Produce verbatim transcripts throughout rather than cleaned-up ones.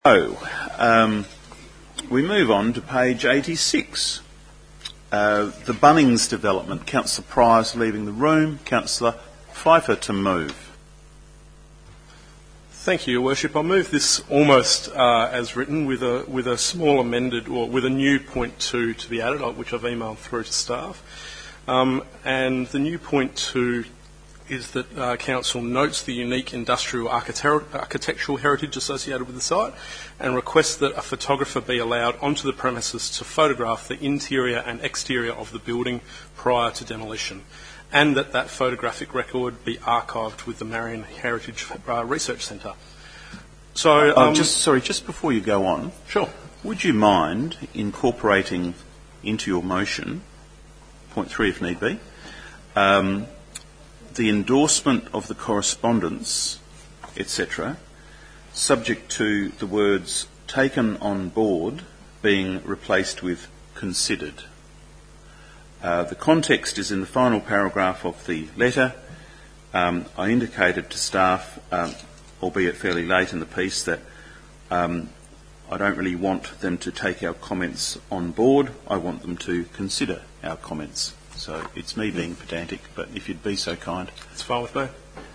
So, um, we move on to page eighty-six. Uh, the Bunnings development. Councillor Pryor's leaving the room. Councillor Pfeiffer to move. Thank you, Your Worship. I move this almost uh, as written with a with a small amended or with a new point two to be added, which I've emailed through to staff. Um, and the new point two is that uh, Council notes the unique industrial architect- architectural heritage associated with the site and requests that a photographer be allowed onto the premises to photograph the interior and exterior of the building prior to demolition, and that that photographic record be archived with the Marion Heritage uh, Research Centre. So, um, oh, just sorry, just before you go on, sure. Would you mind incorporating into your motion, point three if need be, um, the endorsement of the correspondence, et cetera, subject to the words taken on board being replaced with considered. Uh, the context is in the final paragraph of the letter. Um, I indicated to staff, um, albeit fairly late in the piece, that um, I don't really want them to take our comments on board. I want them to consider our comments. So it's me being pedantic, but if you'd be so kind. It's fine with me.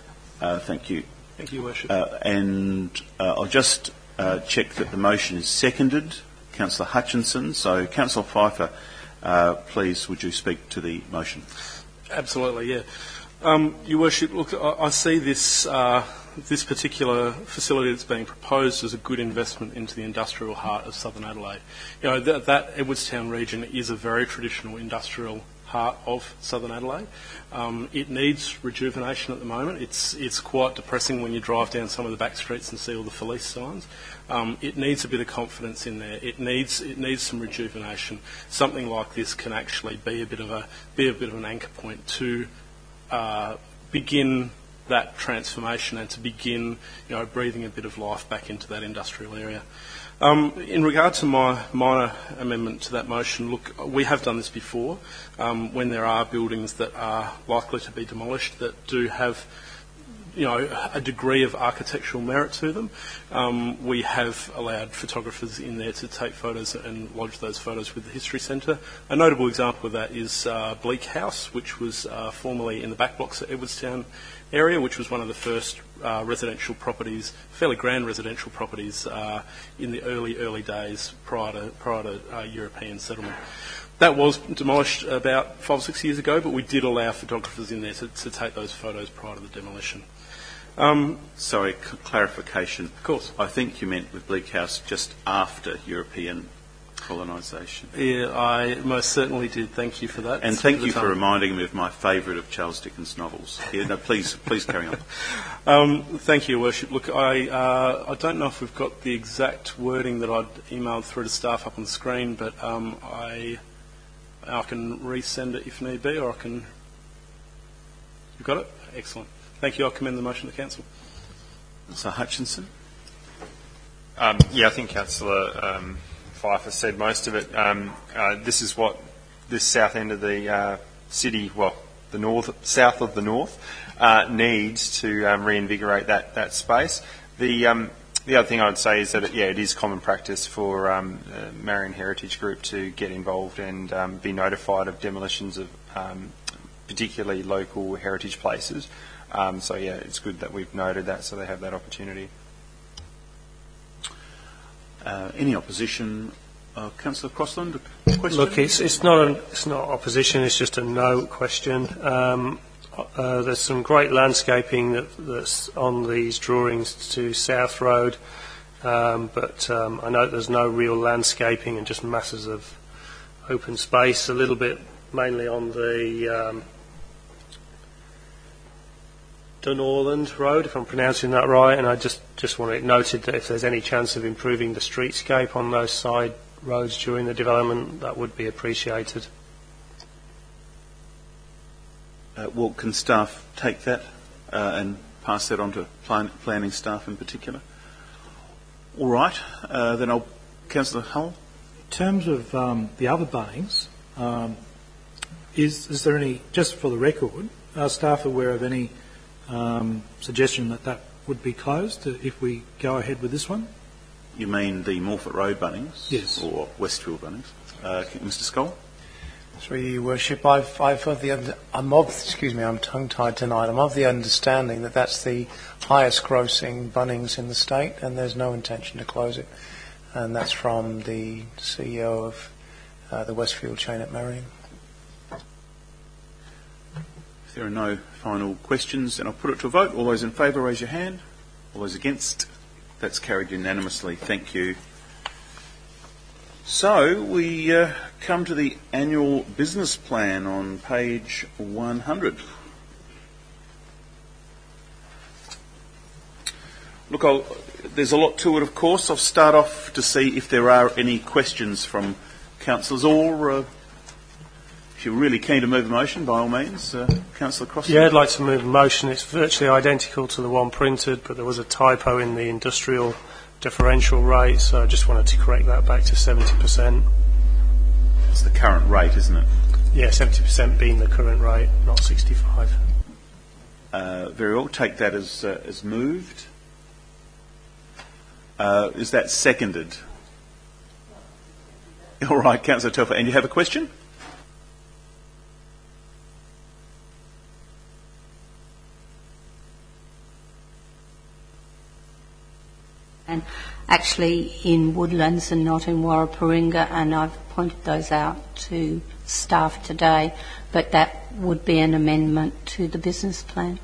Uh, thank you. Thank you, Your Worship. Uh, and uh, I'll just uh, check that the motion is seconded. Councillor Hutchinson. So, Councillor Pfeiffer, uh, please, would you speak to the motion? Absolutely, yeah. Um, Your Worship, look, I, I see this uh, this particular facility that's being proposed as a good investment into the industrial heart of Southern Adelaide. You know, that, that Edwardstown region is a very traditional industrial heart of Southern Adelaide. Um, it needs rejuvenation at the moment. It's it's quite depressing when you drive down some of the back streets and see all the Felice signs. Um, it needs a bit of confidence in there. It needs it needs some rejuvenation. Something like this can actually be a bit of a be a bit of an anchor point to uh, begin that transformation and to begin, you know, breathing a bit of life back into that industrial area. Um, in regard to my minor amendment to that motion, look, we have done this before um, when there are buildings that are likely to be demolished that do have, you know, a degree of architectural merit to them. Um, we have allowed photographers in there to take photos and lodge those photos with the History Centre. A notable example of that is uh, Bleak House, which was uh, formerly in the back blocks at Edwardstown area, which was one of the first uh, residential properties, fairly grand residential properties uh, in the early, early days prior to, prior to uh, European settlement. That was demolished about five or six years ago, but we did allow photographers in there to, to take those photos prior to the demolition. Um, Sorry, c- clarification. Of course. I think you meant with Bleak House just after European colonisation. Yeah, I most certainly did. Thank you for that. And It's thank the you for time. reminding me of my favourite of Charles Dickens' novels. Yeah, no, please, please carry on. Um, thank you, Your Worship. Look, I uh, I don't know if we've got the exact wording that I'd emailed through to staff up on the screen, but um, I I can resend it if need be, or I can. You've got it? Excellent. Thank you. I'll commend the motion to the Council. So Hutchinson. Um, yeah, I think Councillor um, Pfeiffer said most of it. Um, uh, this is what this south end of the uh, city, well, the north, south of the north, uh, needs to um, reinvigorate that that space. The um, the other thing I would say is that it, yeah, it is common practice for um, uh, Marion Heritage Group to get involved and um, be notified of demolitions of um, particularly local heritage places. Um, so yeah, it's good that we've noted that, so they have that opportunity. Uh, any opposition? Uh, Councillor Crossland, a question? Look, it's, it's not an, it's not opposition. It's just a no question. Um, uh, there's some great landscaping that, that's on these drawings to South Road, um, but um, I know there's no real landscaping and just masses of open space. A little bit, mainly on the um, Dunorland Road, if I'm pronouncing that right, and I just, just want it noted that if there's any chance of improving the streetscape on those side roads during the development, that would be appreciated. Uh, well, can staff take that uh, and pass that on to plan- planning staff in particular? All right, uh, then I'll... Councillor Hull? In terms of um, the other Bunnings, um, is, is there any, just for the record, are staff aware of any Um, suggestion that that would be closed if we go ahead with this one? you mean the Morphett Road Bunnings? Yes. Or Westfield Bunnings? Uh, Mister Skoll? Through you, Worship, I've, I've of the under, I'm of, excuse me, I'm tongue-tied tonight. I'm of the understanding that that's the highest-grossing Bunnings in the state, and there's no intention to close it. And that's from the C E O of uh, the Westfield chain at Marion. If there are no final questions, then I'll put it to a vote. All those in favour, raise your hand. All those against? That's carried unanimously. Thank you. So we uh, come to the annual business plan on page one hundred. Look, I'll, there's a lot to it, of course. I'll start off to see if there are any questions from councillors, or uh, if you're really keen to move a motion, by all means, uh, Councillor Crossan. Yeah, I'd like to move a motion. It's virtually identical to the one printed, but there was a typo in the industrial differential rate, so I just wanted to correct that back to seventy percent. It's the current rate, isn't it? Yeah, seventy percent being the current rate, not sixty-five. Uh, very well. Take that as uh, as moved. Uh, is that seconded? All right, Councillor Telfer. And you have a question? And actually in Woodlands and not in Warraparinga, and I've pointed those out to staff today, but that would be an amendment to the business plan.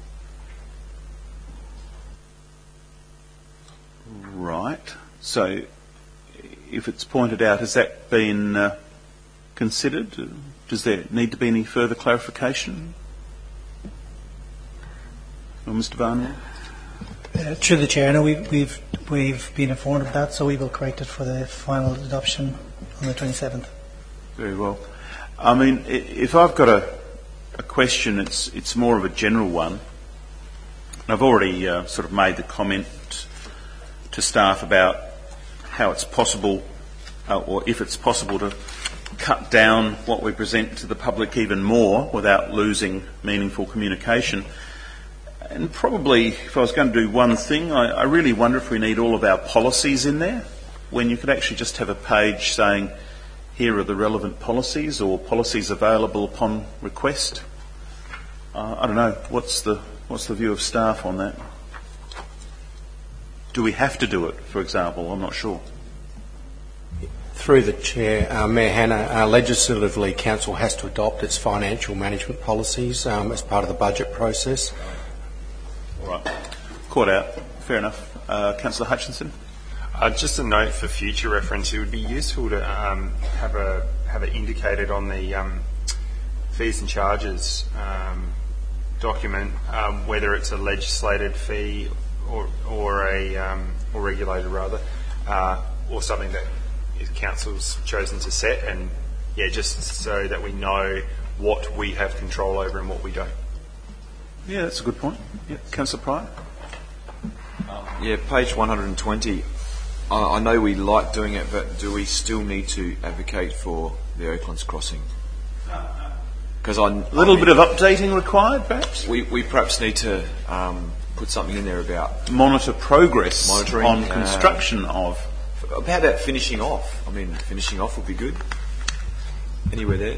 Right. So if it's pointed out, has that been uh, considered? Does there need to be any further clarification? Or Mister Barnwell? Uh, through the Chair, no, we've, we've, we've been informed of that, so we will correct it for the final adoption on the twenty-seventh. Very well. I mean, if I've got a, a question, it's, it's more of a general one. I've already uh, sort of made the comment to staff about how it's possible, uh, or if it's possible, to cut down what we present to the public even more without losing meaningful communication. And probably, if I was going to do one thing, I, I really wonder if we need all of our policies in there, when you could actually just have a page saying, here are the relevant policies, or policies available upon request. Uh, I don't know, what's the, what's the view of staff on that? Do we have to do it, for example? I'm not sure. Through the Chair, uh, Mayor Hanna, uh, legislatively, Council has to adopt its financial management policies um, as part of the budget process. All right. Caught out. Fair enough. Uh, Councillor Hutchinson? Uh, just a note for future reference, it would be useful to um, have a have it indicated on the um, fees and charges um, document, um, whether it's a legislated fee or or a um, or regulated rather, uh, or something that council's chosen to set, and yeah, just so that we know what we have control over and what we don't. Yeah, that's a good point. Yeah, Councillor Pryor. Yeah, page one hundred twenty. I, I know we like doing it, but do we still need to advocate for the Oaklands crossing? Because I a little I mean, bit of updating required, perhaps. We we perhaps need to um, put something in there about monitor progress monitoring on construction uh, of. How about finishing off? I mean, finishing off would be good. Anywhere there.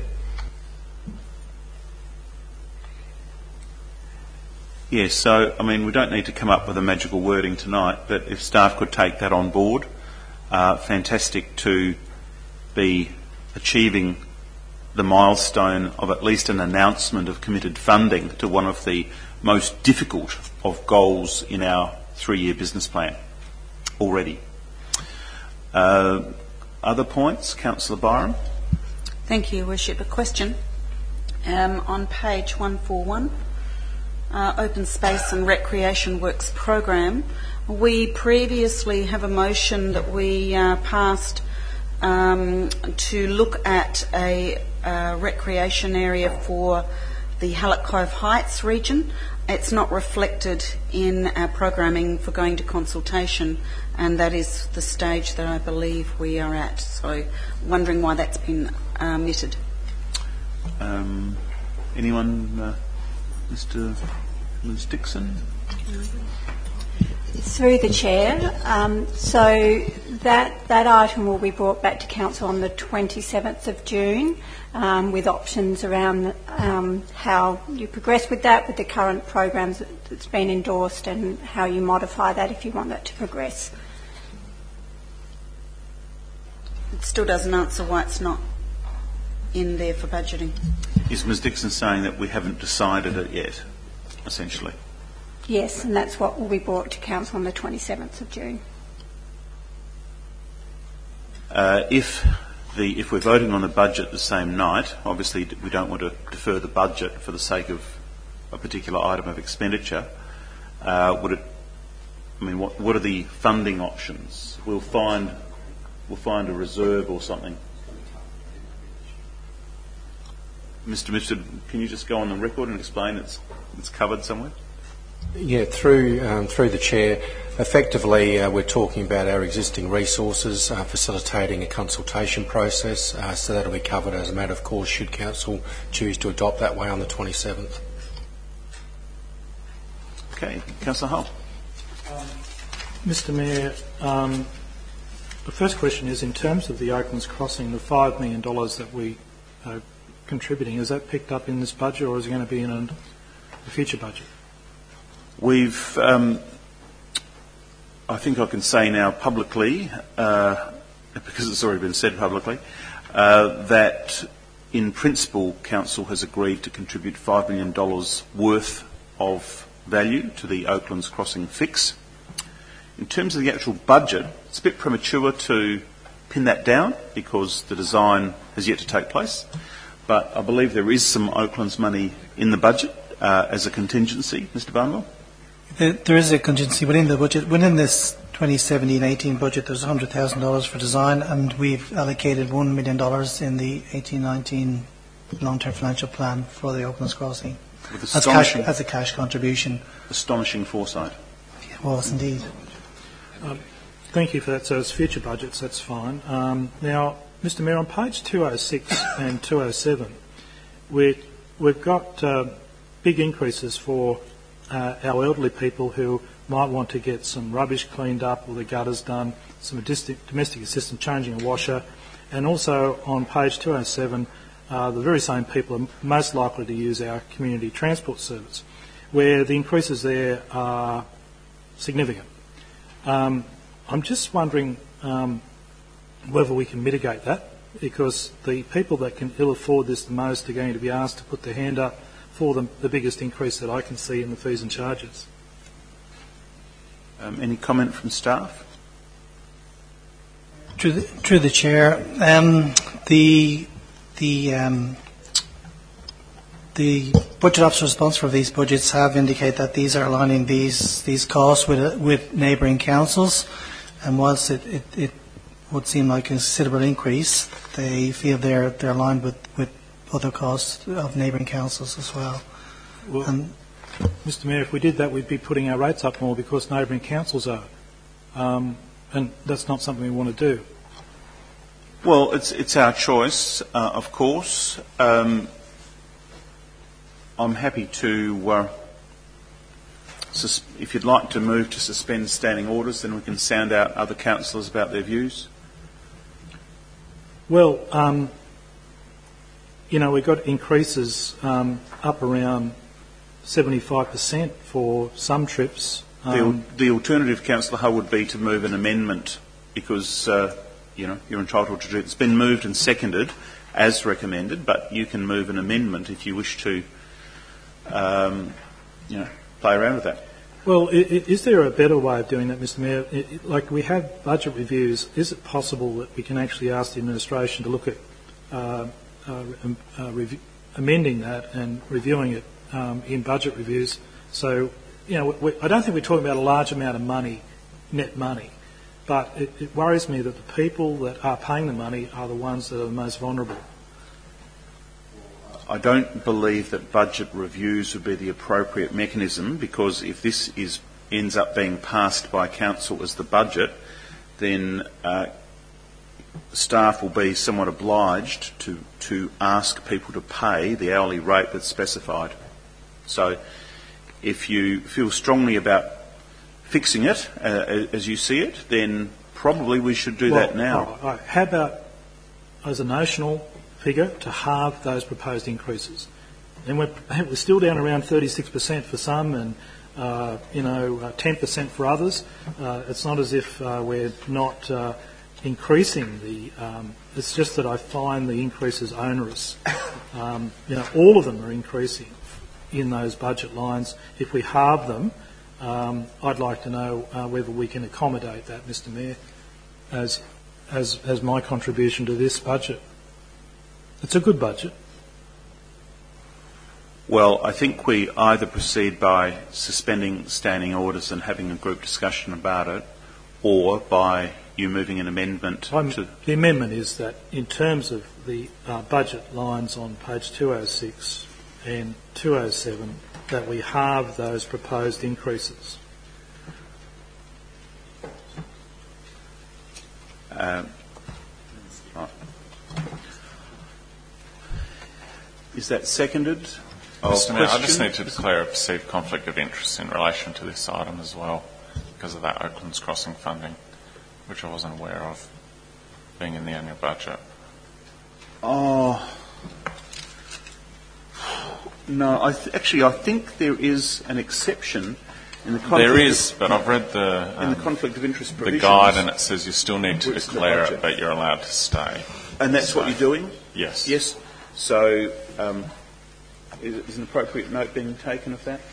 Yes, so, I mean, we don't need to come up with a magical wording tonight, but if staff could take that on board, uh, fantastic to be achieving the milestone of at least an announcement of committed funding to one of the most difficult of goals in our three-year business plan already. Uh, other points? Councillor Byron. Thank you, Worship. A question. Um, on page one forty-one, uh, Open Space and Recreation Works Program, we previously have a motion that we uh, passed um, to look at a uh, recreation area for the Hallett Cove Heights region. It's not reflected in our programming for going to consultation, and that is the stage that I believe we are at. So, wondering why that's been uh, omitted. Um, anyone, uh, Mister Miz Dixon? Through the chair, um, so that that item will be brought back to council on the twenty-seventh of June, um, with options around um, how you progress with that, with the current programs that's been endorsed, and how you modify that if you want that to progress. It still doesn't answer why it's not in there for budgeting. Is Ms Dixon saying that we haven't decided it yet, essentially? Yes, and that's what will be brought to council on the twenty-seventh of June. Uh, if the if we're voting on the budget the same night, obviously we don't want to defer the budget for the sake of a particular item of expenditure. Uh, would it? I mean, what what are the funding options? We'll find we'll find a reserve or something. Mister Mitchell, can you just go on the record and explain it's it's covered somewhere? Yeah, through um, through the chair, effectively uh, we're talking about our existing resources, uh, facilitating a consultation process, uh, so that'll be covered as a matter of course should council choose to adopt that way on the twenty-seventh. Okay, Councillor Hull. Um, Mister Mayor, um, the first question is, in terms of the Oaklands Crossing, the five million dollars that we are contributing, is that picked up in this budget, or is it going to be in a, a future budget? We've, um, I think I can say now publicly, uh, because it's already been said publicly, uh, that in principle Council has agreed to contribute five million dollars worth of value to the Oaklands Crossing fix. In terms of the actual budget, it's a bit premature to pin that down because the design has yet to take place, but I believe there is some Oaklands money in the budget uh, as a contingency. Mister Barnwell? There is a contingency within the budget. Within this twenty seventeen eighteen budget, there's one hundred thousand dollars for design, and we've allocated one million dollars in the eighteen nineteen long-term financial plan for the Oaklands Crossing as, cash, as a cash contribution. Astonishing foresight. It was indeed. Um, thank you for that. So it's future budgets, that's fine. Um, now, Mister Mayor, on page two oh six and two oh seven, we're, we've got uh, big increases for Uh, our elderly people who might want to get some rubbish cleaned up or the gutters done, some domestic assistance, changing a washer, and also on page two oh seven, uh, the very same people are most likely to use our community transport service, where the increases there are significant. Um, I'm just wondering um, whether we can mitigate that, because the people that can ill afford this the most are going to be asked to put their hand up for the, the biggest increase that I can see in the fees and charges. Um, any comment from staff? Through the, through the chair, um, the the um, the budget officer responsible for these budgets have indicated that these are aligning these these costs with uh, with neighbouring councils, and whilst it, it, it would seem like a considerable increase, they feel they're they're aligned with with other costs of neighbouring councils as well. Well, and Mister Mayor, if we did that, we'd be putting our rates up more because neighbouring councils are, um, and that's not something we want to do. Well, it's it's our choice, uh, of course. Um, I'm happy to, uh, sus- if you'd like to move to suspend standing orders, then we can sound out other councillors about their views. Well, um, you know, we've got increases um, up around seventy-five percent for some trips. Um, the, the alternative, Councillor Hull, would be to move an amendment because, uh, you know, you're entitled to do it. It's been moved and seconded as recommended, but you can move an amendment if you wish to, um, you know, play around with that. Well, is there a better way of doing that, Mister Mayor? Like, we have budget reviews. Is it possible that we can actually ask the administration to look at uh, uh, uh, rev- amending that and reviewing it um, in budget reviews? So, you know, we, I don't think we're talking about a large amount of money, net money, but it, it worries me that the people that are paying the money are the ones that are the most vulnerable. I don't believe that budget reviews would be the appropriate mechanism, because if this is ends up being passed by council as the budget, then uh, staff will be somewhat obliged to, to ask people to pay the hourly rate that's specified. So if you feel strongly about fixing it uh, as you see it, then probably we should do Well, that now. all right, all right. How about, as a notional figure, to halve those proposed increases? And we're, we're still down around thirty-six percent for some and, uh, you know, uh, ten percent for others. Uh, it's not as if uh, we're not uh, increasing the... Um, it's just that I find the increases onerous. Um, you know, all of them are increasing in those budget lines. If we halve them, um, I'd like to know uh, whether we can accommodate that, Mister Mayor, as, as, as my contribution to this budget. It's a good budget. Well, I think we either proceed by suspending standing orders and having a group discussion about it, or by you moving an amendment I'm, to... The amendment is that in terms of the uh, budget lines on page two oh six and two oh seven, that we halve those proposed increases. Um, right. Is that seconded? Mister Mayor, I just need to declare a perceived conflict of interest in relation to this item as well, because of that Oaklands Crossing funding, which I wasn't aware of being in the annual budget. Oh, no, I th- actually I think there is an exception in the conflict There is, of, but I've read the, um, in the conflict of interest provisions. the guide, and it says you still need to Which is the declare it, budget. but you're allowed to stay. And that's So- what you're doing? Yes. Yes. So, um, is, is an appropriate note being taken of that?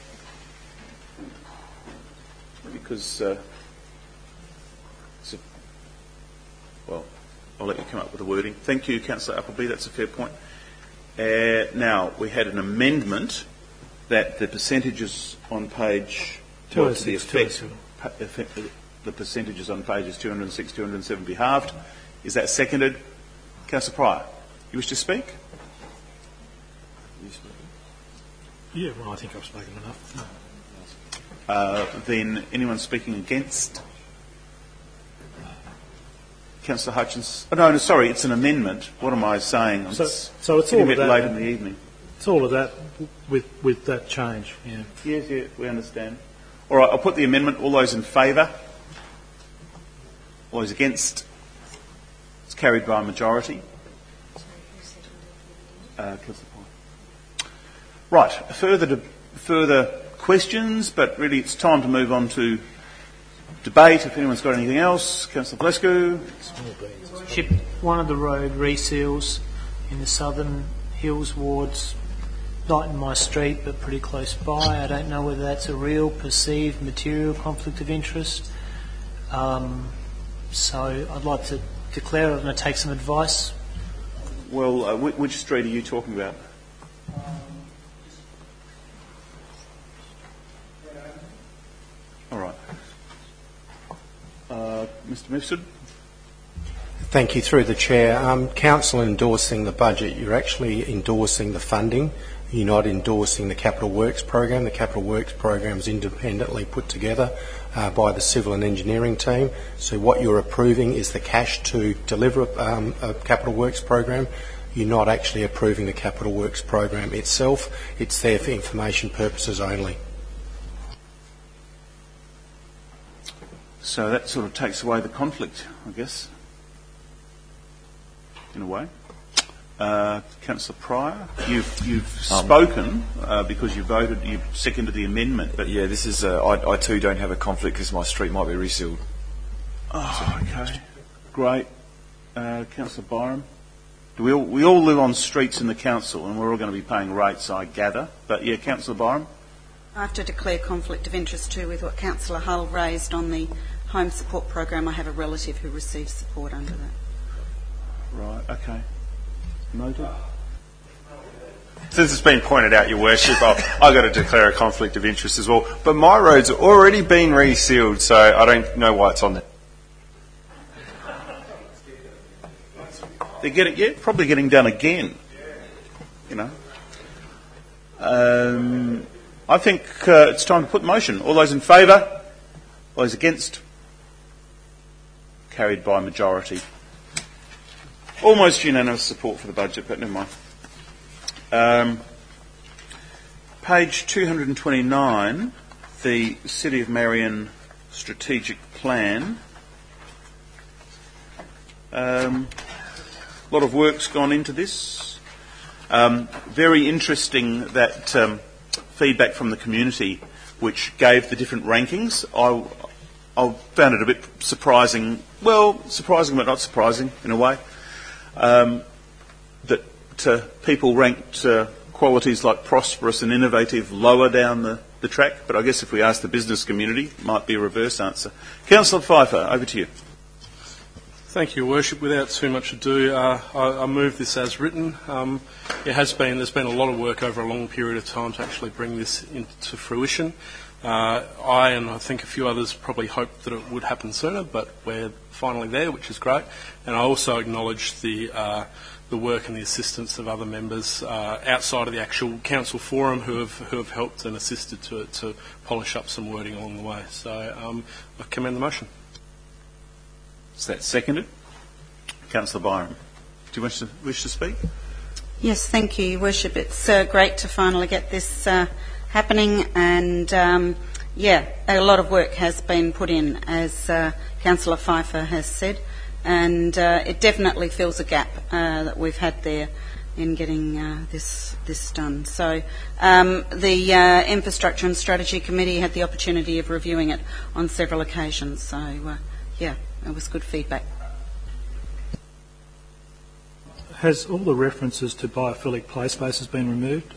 Because, uh, it's a, well, I'll let you come up with the wording. Thank you, Councillor Appleby. That's a fair point. Uh, now, we had an amendment that the percentages on page, well, to the effect, pa- effect, the percentages on pages two hundred six, two hundred seven be halved. Is that seconded? Councillor Pryor, you wish to speak? Yeah, well, I think I've spoken enough. No. Uh, then anyone speaking against? Councillor Hutchins. Oh, no, no, sorry, it's an amendment. What am I saying? So, It's so it's getting all a of bit that. late in the evening. It's all of that with with that change. Yeah. Yes, yes, we understand. All right, I'll put the amendment. All those in favour? All those against? It's carried by a majority. Uh, Councillor Pye. Right, further to, further questions, but really it's time to move on to debate. If anyone's got anything else, Councillor Blescu. Ship one of the road reseals in the Southern Hills wards, not in my street but pretty close by. I don't know whether that's a real perceived material conflict of interest. Um, so I'd like to declare it and take some advice. Well, uh, which, which street are you talking about? All right. Uh, Mister Mifsud? Thank you. Through the Chair. Um, Council endorsing the budget, you're actually endorsing the funding. You're not endorsing the Capital Works program. The Capital Works program is independently put together uh, by the civil and engineering team. So what you're approving is the cash to deliver um, a Capital Works program. You're not actually approving the Capital Works program itself. It's there for information purposes only. So that sort of takes away the conflict, I guess, in a way. Uh, Councillor Pryor, you've, you've Um, spoken uh, because you voted, you seconded the amendment, but... Yeah, this is, uh, I, I too don't have a conflict because my street might be resealed. Oh, okay. Great. Uh, Councillor Byram? Do we all, we all live on streets in the council and we're all going to be paying rates, I gather. But yeah, Councillor Byram? I have to declare conflict of interest too with what Councillor Hull raised on the home support program. I have a relative who receives support under that. Right, okay. Noted. Since it's been pointed out, Your Worship, I've, I've got to declare a conflict of interest as well. But my road's already been resealed, so I don't know why it's on there. They're getting, yeah, probably getting done again. You know. Um, I think uh, it's time to put in motion. All those in favour? All those against? Carried by majority. Almost unanimous support for the budget, but never mind. Um, page two hundred twenty-nine, the City of Marion strategic plan. Um, a lot of work's gone into this. Um, very interesting that um, feedback from the community which gave the different rankings. I, I found it a bit surprising, well, surprising but not surprising in a way, um, that uh, people ranked uh, qualities like prosperous and innovative lower down the, the track, but I guess if we ask the business community, it might be a reverse answer. Councillor Pfeiffer, over to you. Thank you, Your Worship. Without too much ado, uh, I, I move this as written. Um, it has been, there's been a lot of work over a long period of time to actually bring this into fruition. Uh, I and I think a few others probably hoped that it would happen sooner, but we're finally there, which is great. And I also acknowledge the uh, the work and the assistance of other members uh, outside of the actual council forum who have who have helped and assisted to to polish up some wording along the way. So um, I commend the motion. Is that seconded? Councillor Byron, do you wish to, wish to speak? Yes, thank you, Your Worship. It's uh, great to finally get this uh, happening, and um, yeah, a lot of work has been put in, as uh, Councillor Pfeiffer has said, and uh, it definitely fills a gap uh, that we've had there in getting uh, this this done. So um, the uh, Infrastructure and Strategy Committee had the opportunity of reviewing it on several occasions. So uh, yeah, it was good feedback. Has all the references to biophilic play spaces been removed?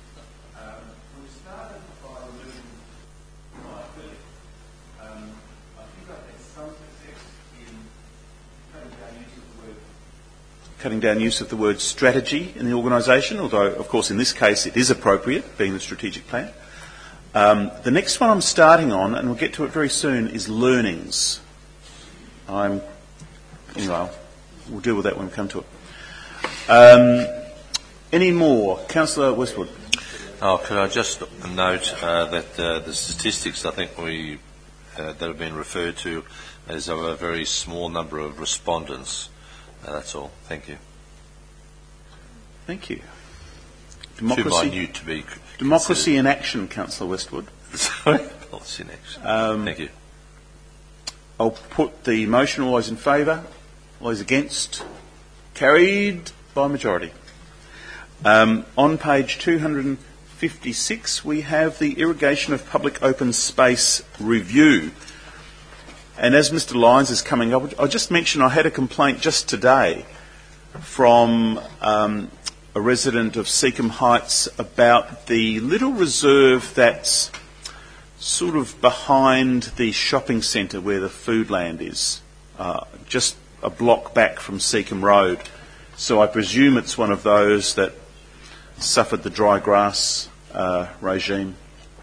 Cutting down use of the word strategy in the organisation, although, of course, in this case it is appropriate, being the strategic plan. Um, the next one I'm starting on, and we'll get to it very soon, is learnings. I'm, anyway, we'll deal with that when we come to it. Um, any more? Councillor Westwood. Oh, could I just note uh, that uh, the statistics I think we uh, that have been referred to is of a very small number of respondents. Uh, that's all. Thank you. Thank you. Democracy, Too minute to be democracy in action, Councillor Westwood. Sorry? Policy in action. Um, Thank you. I'll put the motion. All those in favour? All those against? Carried by majority. Um, on page two hundred fifty-six, we have the Irrigation of Public Open Space Review. And as Mister Lyons is coming up, I'll just mention I had a complaint just today from um, a resident of Seacombe Heights about the little reserve that's sort of behind the shopping centre where the Foodland is, uh, just a block back from Seacombe Road. So I presume it's one of those that suffered the dry grass uh, regime.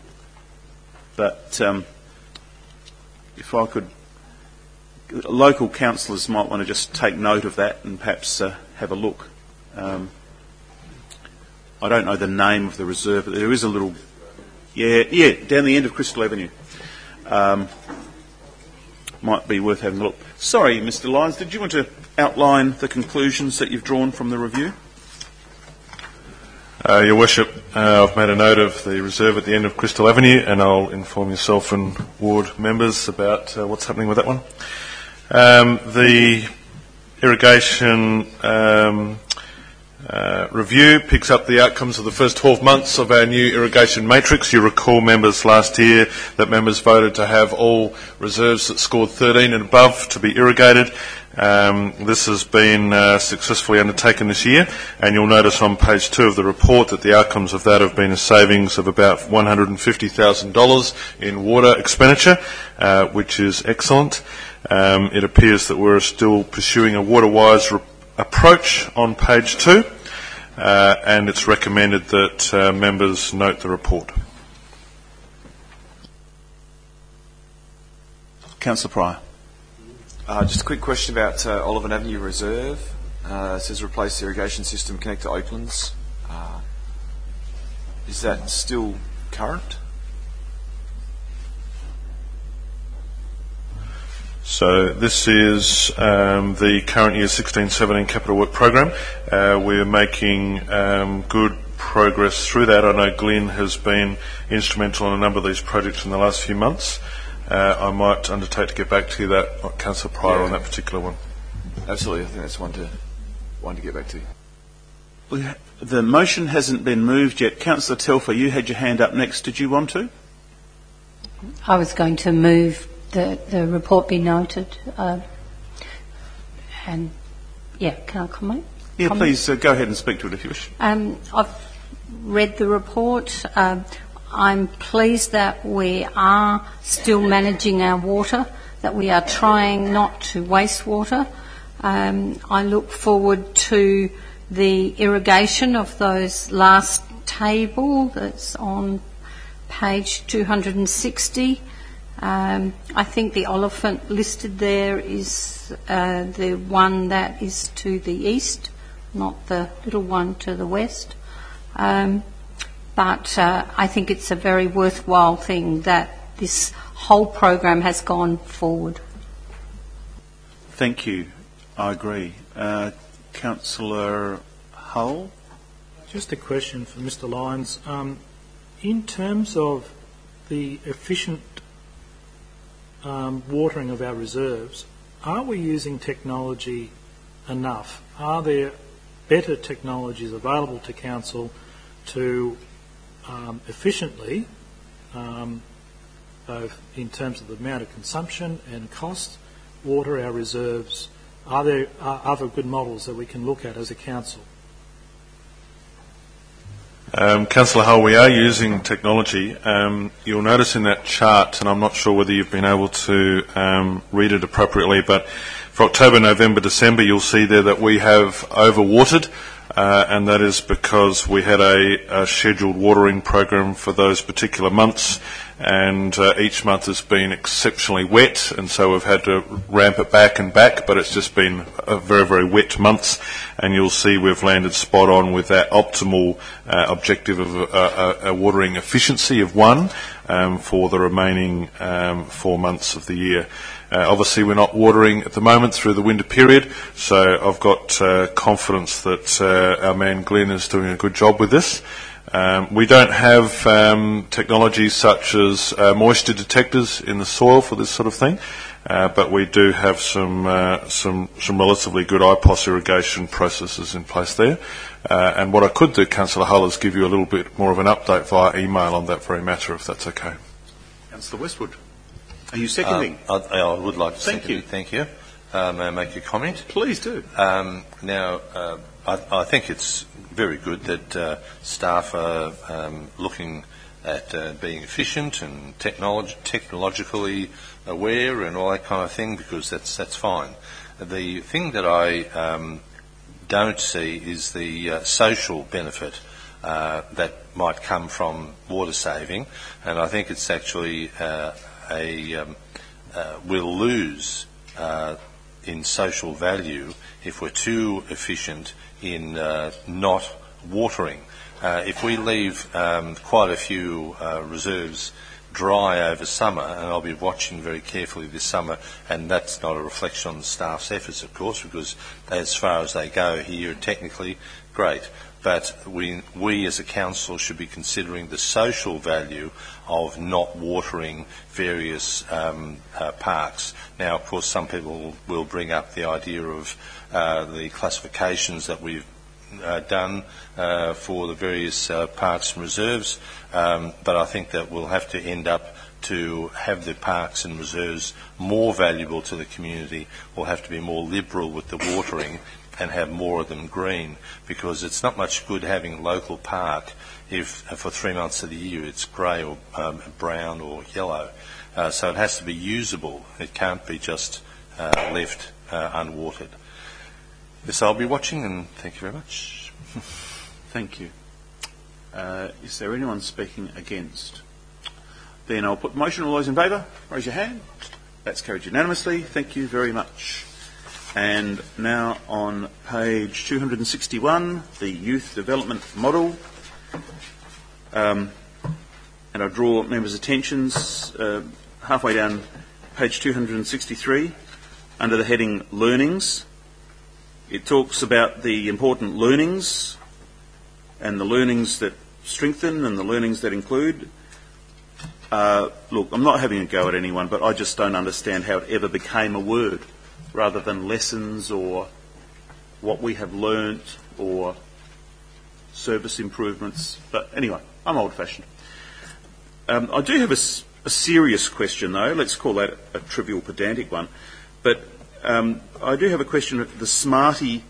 But um, if I could, local councillors might want to just take note of that and perhaps uh, have a look. Um, I don't know the name of the reserve, but there is a little, yeah, yeah, down the end of Crystal Avenue. Um, might be worth having a look. Sorry, Mister Lyons, did you want to outline the conclusions that you've drawn from the review? Uh, Your Worship, uh, I've made a note of the reserve at the end of Crystal Avenue, and I'll inform yourself and ward members about uh, what's happening with that one. Um, the irrigation um, uh, review picks up the outcomes of the first twelve months of our new irrigation matrix. You recall, members, last year that members voted to have all reserves that scored thirteen and above to be irrigated. Um, this has been uh, successfully undertaken this year, and you'll notice on page two of the report that the outcomes of that have been a savings of about one hundred fifty thousand dollars in water expenditure, uh, which is excellent. Um, it appears that we're still pursuing a water-wise re- approach on page two, uh, and it's recommended that uh, members note the report. Councillor Pryor. Uh, just a quick question about uh, Oliver Avenue Reserve. Uh, it says replace the irrigation system, connect to Oaklands. Uh, is that still current? So this is um, the current year sixteen seventeen capital work program. Uh, we're making um, good progress through that. I know Glenn has been instrumental in a number of these projects in the last few months. uh, I might undertake to get back to you that, uh, Councillor Pryor, Yeah. on that particular one. Absolutely, I think that's one to one to get back to. We ha- The motion hasn't been moved yet. Councillor Telfer, you had your hand up next. Did you want to? I was going to move the, the report be noted. Uh, and, yeah, can I comment? Yeah, comment? please uh, go ahead and speak to it if you wish. Um, I've read the report. Um, I'm pleased that we are still managing our water, that we are trying not to waste water. Um, I look forward to the irrigation of those last table that's on page two hundred sixty. Um, I think the elephant listed there is uh, the one that is to the east, not the little one to the west. Um, but uh, I think it's a very worthwhile thing that this whole program has gone forward. Thank you. I agree. Uh, Councillor Hull? Just a question for Mister Lyons. Um, in terms of the efficient um, watering of our reserves, are we using technology enough? Are there better technologies available to Council to um, efficiently, um, both in terms of the amount of consumption and cost, water our reserves? Are there are other good models that we can look at as a Council? Um, Councillor Hull, we are using technology. Um, you'll notice in that chart, and I'm not sure whether you've been able to um, read it appropriately, but for October, November, December, you'll see there that we have overwatered, uh, and that is because we had a, a scheduled watering program for those particular months, and uh, each month has been exceptionally wet, and so we've had to ramp it back and back, but it's just been a very, very wet months, and you'll see we've landed spot on with that optimal uh, objective of a, a, a watering efficiency of one um, for the remaining um, four months of the year. Uh, obviously, we're not watering at the moment through the winter period, so I've got uh, confidence that uh, our man Glenn is doing a good job with this. Um, we don't have um, technologies such as uh, moisture detectors in the soil for this sort of thing, uh, but we do have some uh, some some relatively good I P O S irrigation processes in place there. Uh, and what I could do, Councillor Hull, is give you a little bit more of an update via email on that very matter, if that's okay. Councillor Westwood, are you seconding? Uh, I, I would like to Thank second you. it. Thank you. Uh, may I make a comment? Please do. Um, now, uh, I, I think it's very good that uh, staff are um, looking at uh, being efficient and technolog- technologically aware and all that kind of thing, because that's that's fine. The thing that I um, don't see is the uh, social benefit uh, that might come from water saving, and I think it's actually uh, a um, uh, we'll lose uh, in social value if we're too efficient in uh, not watering. Uh, if we leave um, quite a few uh, reserves dry over summer, and I'll be watching very carefully this summer, and that's not a reflection on the staff's efforts, of course, because as far as they go here, technically, great. But we, we as a council should be considering the social value of not watering various um, uh, parks. Now, of course, some people will bring up the idea of uh, the classifications that we've uh, done uh, for the various uh, parks and reserves, um, but I think that we'll have to end up to have the parks and reserves more valuable to the community. We'll have to be more liberal with the watering and have more of them green, because it's not much good having a local park if uh, for three months of the year it's grey or um, brown or yellow. Uh, so it has to be usable. It can't be just uh, left uh, unwatered. Yes, I'll be watching, and thank you very much. Thank you. Uh, is there anyone speaking against? Then I'll put the motion. All those in favour, raise your hand. That's carried unanimously. Thank you very much. And now on page two hundred sixty-one, the Youth Development Model. Um, and I draw members' attentions uh, halfway down page two hundred sixty-three, under the heading Learnings. It talks about the important learnings and the learnings that strengthen and the learnings that include. Uh, look, I'm not having a go at anyone, but I just don't understand how it ever became a word rather than lessons or what we have learnt or service improvements. But anyway, I'm old-fashioned. Um, I do have a, a serious question, though. Let's call that a trivial, pedantic one. But um, I do have a question. The Smarty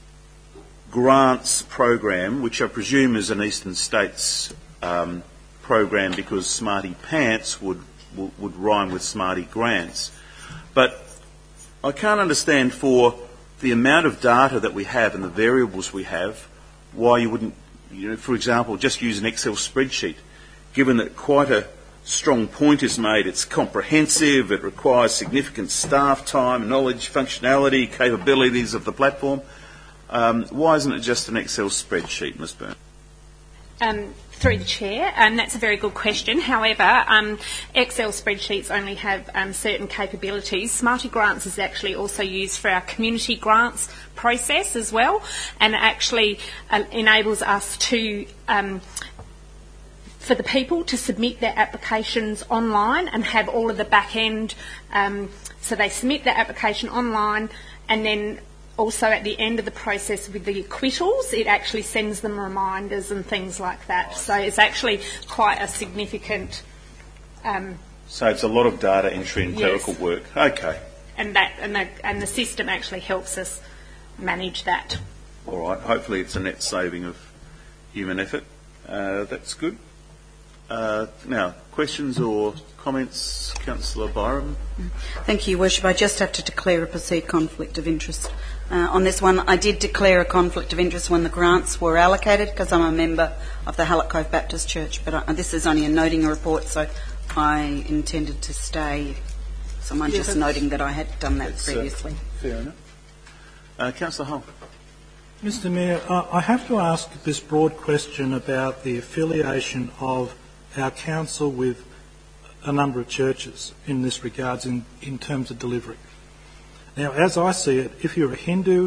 Grants program, which I presume is an Eastern States um, program because Smarty Pants would, would would rhyme with Smarty Grants. But I can't understand, for the amount of data that we have and the variables we have, why you wouldn't, you know, for example, just use an Excel spreadsheet, given that quite a strong point is made. It's comprehensive, it requires significant staff time, knowledge, functionality, capabilities of the platform. Um, why isn't it just an Excel spreadsheet, Miz Byrne? Um, through the chair, and um, that's a very good question. However, um, Excel spreadsheets only have um, certain capabilities. Smarty Grants is actually also used for our community grants process as well, and it actually uh, enables us to um, for the people to submit their applications online and have all of the back end. Um, so they submit their application online, and then also at the end of the process with the acquittals, it actually sends them reminders and things like that. So it's actually quite a significant. Um, so it's a lot of data entry and clerical yes. work. Okay. And that and the and the system actually helps us manage that. All right. Hopefully, it's a net saving of human effort. Uh, that's good. Uh, now, questions or comments, Councillor Byram? Thank you, Your Worship. I just have to declare a perceived conflict of interest. Uh, on this one, I did declare a conflict of interest when the grants were allocated because I'm a member of the Hallett Cove Baptist Church, but I, this is only a noting a report, so I intended to stay. So I'm Yeah, just noting that I had done that previously. Uh, fair enough. Uh, Councillor Hull. Mister Mayor, uh, I have to ask this broad question about the affiliation of our council with a number of churches in this regards in, in terms of delivery. Now, as I see it, if you're a Hindu,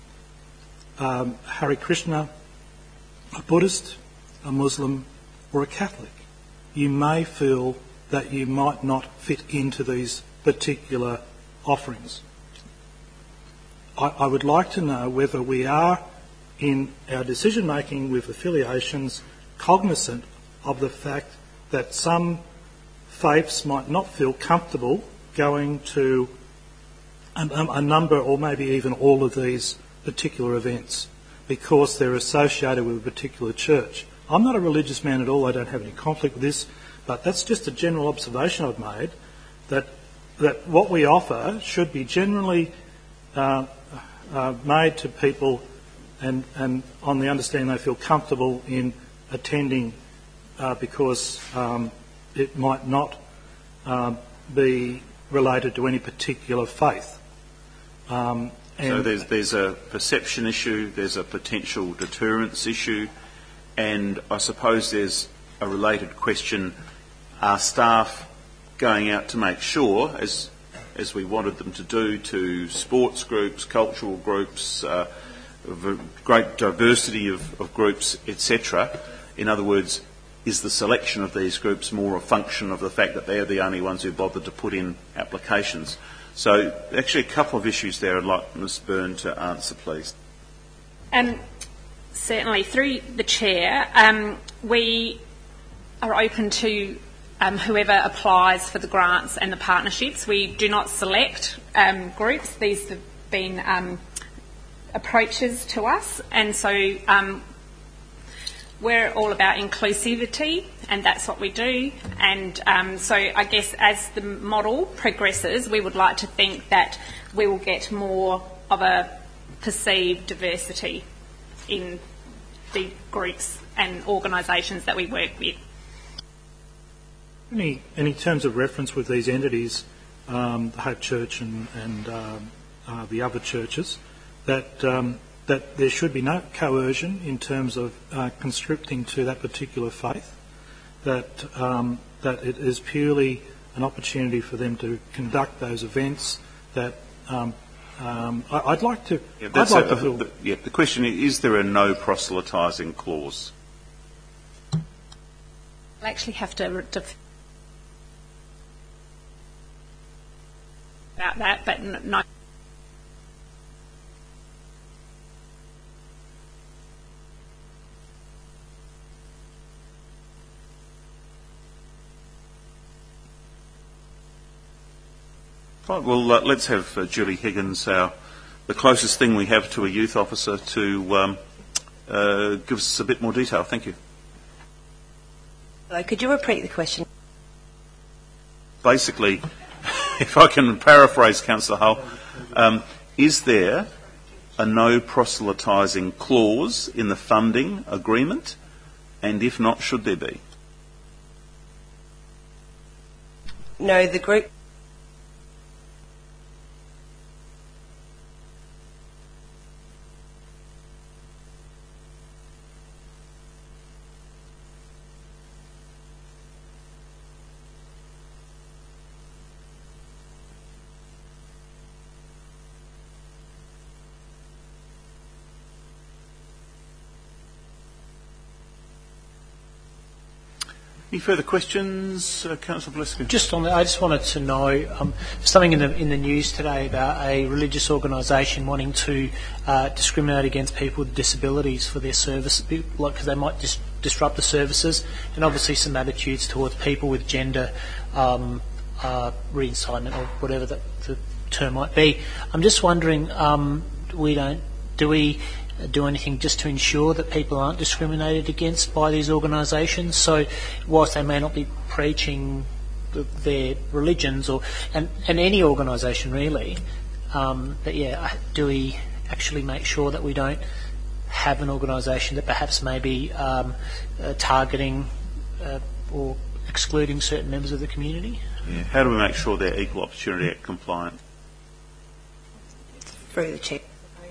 um, Hare Krishna, a Buddhist, a Muslim or a Catholic, you may feel that you might not fit into these particular offerings. I, I would like to know whether we are, in our decision making with affiliations, cognisant of the fact that some faiths might not feel comfortable going to a, a number or maybe even all of these particular events because they're associated with a particular church. I'm not a religious man at all, I don't have any conflict with this, but that's just a general observation I've made, that that what we offer should be generally uh, uh, made to people and, and on the understanding they feel comfortable in attending uh, because um, it might not uh, be related to any particular faith. Um, and so there's, there's a perception issue, there's a potential deterrence issue, and I suppose there's a related question, are staff going out to make sure, as as we wanted them to do, to sports groups, cultural groups, uh, of great diversity of, of groups, et cetera. In other words, is the selection of these groups more a function of the fact that they're the only ones who bothered to put in applications? So actually a couple of issues there I'd like Miz Byrne to answer, please. Um, certainly, through the chair, um, we are open to um, whoever applies for the grants and the partnerships. We do not select um, groups. These have been um, approaches to us, and so um, we're all about inclusivity, and that's what we do. And um, so I guess as the model progresses, we would like to think that we will get more of a perceived diversity in the groups and organisations that we work with. Any, any terms of reference with these entities, um, the Hope Church and, and um, uh, the other churches, that um, that there should be no coercion in terms of uh, conscripting to that particular faith, that um, that it is purely an opportunity for them to conduct those events. That um, um, I, I'd like to. Yeah, I'd like a, to feel. The, yeah, the question is: is there a no proselytising clause? I'll actually have to. Def- about that, but n- no. Right, well, uh, let's have uh, Julie Higgins, our, the closest thing we have to a youth officer, to um, uh, give us a bit more detail. Thank you. Hello, could you repeat the question? Basically, if I can paraphrase Councillor Hull, um, is there a no proselytising clause in the funding agreement? And if not, should there be? No, the group... Any further questions, uh, Councillor Blesky? Just on that, I just wanted to know um, something in the in the news today about a religious organisation wanting to uh, discriminate against people with disabilities for their service, like because they might dis- disrupt the services, and obviously some attitudes towards people with gender um, uh, reincitement or whatever the, the term might be. I'm just wondering, um, we don't do we. do anything just to ensure that people aren't discriminated against by these organisations? So whilst they may not be preaching the, their religions, or and, and any organisation really, um, but yeah, do we actually make sure that we don't have an organisation that perhaps may be um, uh, targeting uh, or excluding certain members of the community? Yeah. How do we make sure they're Equal Opportunity Act compliant? Through the Chair.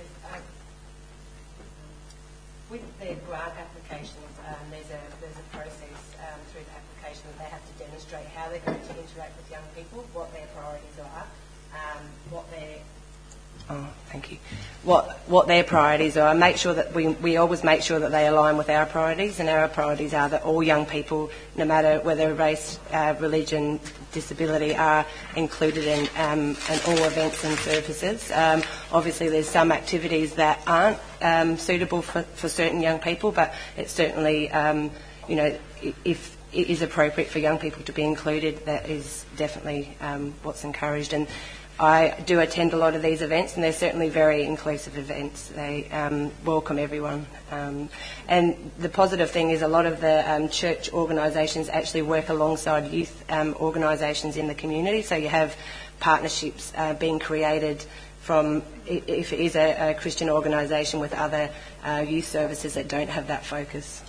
With their grant applications, um, there's a there's a process um, through the application that they have to demonstrate how they're going to interact with young people, what their priorities are, um, what their Oh, thank you. What what their priorities are. Make sure that we we always make sure that they align with our priorities, and our priorities are that all young people, no matter whether race, uh, religion, disability, are included in um, in all events and services. Um, obviously, there's some activities that aren't um, suitable for, for certain young people, but it's certainly um, you know if it is appropriate for young people to be included, that is definitely um, what's encouraged. And I do attend a lot of these events, and they're certainly very inclusive events. They um, welcome everyone. Um, and the positive thing is a lot of the um, church organisations actually work alongside youth um, organisations in the community. So you have partnerships uh, being created from, if it is a, a Christian organisation, with other uh, youth services that don't have that focus.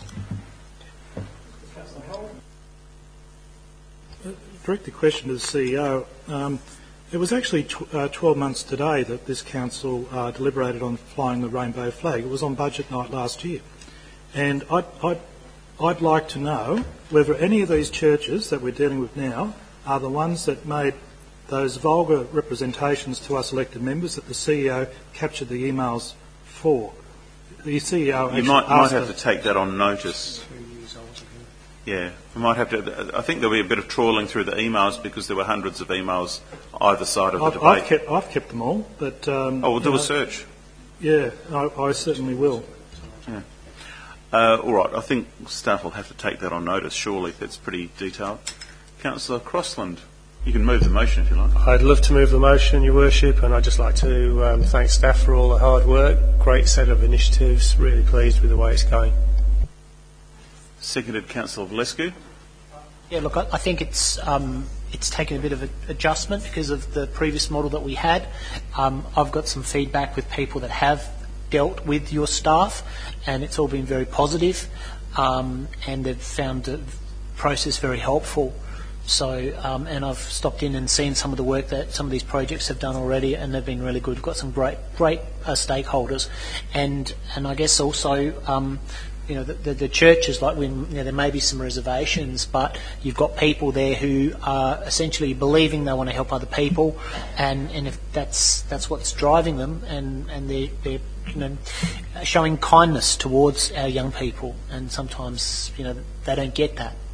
Direct the question to the C E O. Um, It was actually tw- uh, twelve months today that this council uh, deliberated on flying the rainbow flag. It was on budget night last year. And I'd, I'd, I'd like to know whether any of these churches that we're dealing with now are the ones that made those vulgar representations to us elected members that the C E O captured the emails for. The C E O You might, might have to take that on notice. Yeah, we might have to. I think there'll be a bit of trawling through the emails because there were hundreds of emails either side of the I've, debate. I've kept, I've kept them all, but um, oh, we'll do know, a search. Yeah, I, I certainly will. Yeah. Uh, all right, I think staff will have to take that on notice. Surely, that's pretty detailed. Councillor Crossland, you can move the motion if you like. I'd love to move the motion, Your Worship, and I'd just like to um, thank staff for all the hard work. Great set of initiatives. Really pleased with the way it's going. Seconded, Councillor Valescu. Yeah, look, I, I think it's um, it's taken a bit of an adjustment because of the previous model that we had. Um, I've got some feedback with people that have dealt with your staff, and it's all been very positive, um, and they've found the process very helpful. So, um, and I've stopped in and seen some of the work that some of these projects have done already, and they've been really good. We've got some great, great uh, stakeholders, and and I guess also. Um, You know, the, the, the churches, like when you know, there may be some reservations, but you've got people there who are essentially believing they want to help other people, and, and if that's that's what's driving them, and and they're, they're you know showing kindness towards our young people, and sometimes you know they don't get that,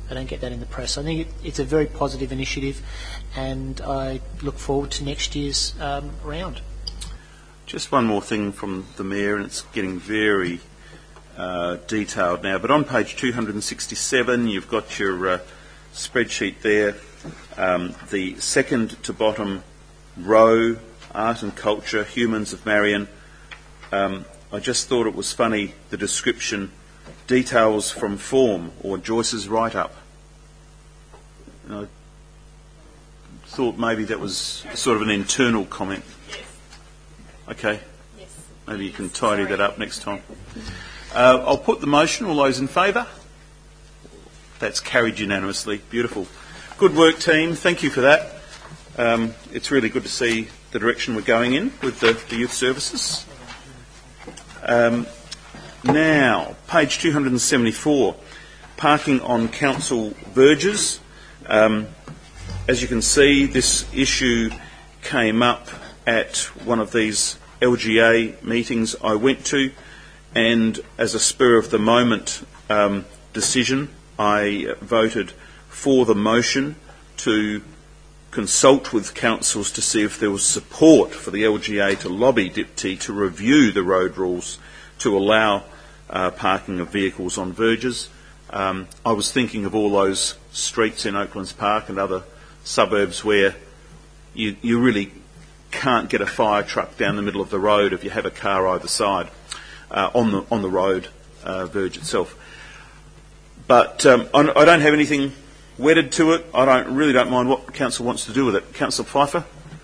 I don't get that in the press. I think it, it's a very positive initiative, and I look forward to next year's um, round. Just one more thing from the Mayor, and it's getting very uh, detailed now, but on page two hundred sixty-seven you've got your uh, spreadsheet there. Um, the second to bottom row, art and culture, humans of Marion. Um, I just thought it was funny, the description, details from form, or Joyce's write-up. And I thought maybe that was sort of an internal comment. Okay. Yes. Maybe you can tidy that up next time. Uh, I'll put the motion. All those in favour? That's carried unanimously. Beautiful. Good work, team. Thank you for that. Um, it's really good to see the direction we're going in with the, the youth services. Um, now, page two hundred seventy-four, parking on council verges. Um, as you can see, this issue came up at one of these L G A meetings I went to, and as a spur of the moment um, decision, I voted for the motion to consult with councils to see if there was support for the L G A to lobby D I P T to review the road rules to allow uh, parking of vehicles on verges. Um, I was thinking of all those streets in Oaklands Park and other suburbs where you, you really can't get a fire truck down the middle of the road if you have a car either side uh, on the on the road uh, verge itself. But um, I, I don't have anything wedded to it. I don't really don't mind what council wants to do with it. Councillor Pfeiffer.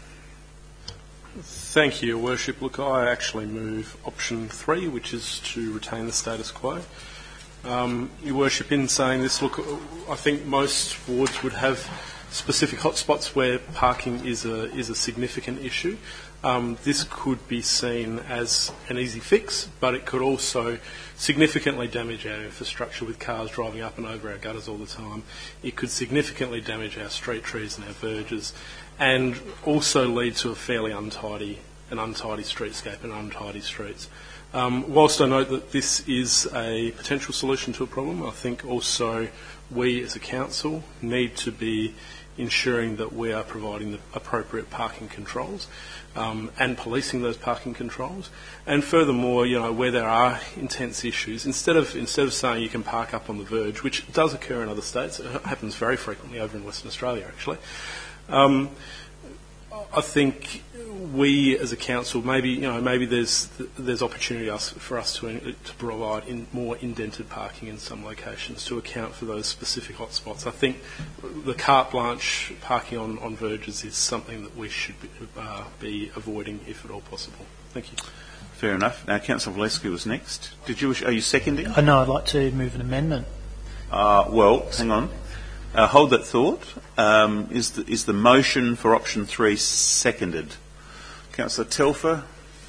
Thank you, Your Worship. Look, I actually move option three, which is to retain the status quo. Um, Your Worship, in saying this, look, I think most wards would have specific hotspots where parking is a is a significant issue. Um, this could be seen as an easy fix, but it could also significantly damage our infrastructure with cars driving up and over our gutters all the time. It could significantly damage our street trees and our verges, and also lead to a fairly untidy, an untidy streetscape and untidy streets. Um, whilst I note that this is a potential solution to a problem, I think also we as a council need to be ensuring that we are providing the appropriate parking controls um, and policing those parking controls. And furthermore, you know, where there are intense issues, instead of instead of saying you can park up on the verge, which does occur in other states, it happens very frequently over in Western Australia actually, um, I think we as a council, maybe you know, maybe there's there's opportunity us, for us to to provide in more indented parking in some locations to account for those specific hotspots. I think the carte blanche parking on, on verges is something that we should be, uh, be avoiding if at all possible. Thank you. Fair enough. Now, Councillor Valescu was next. Did you? Are you seconding? I know. I'd like to move an amendment. Uh, well, hang on. Uh, hold that thought. Um, is the is the motion for option three seconded? Councillor Telfer.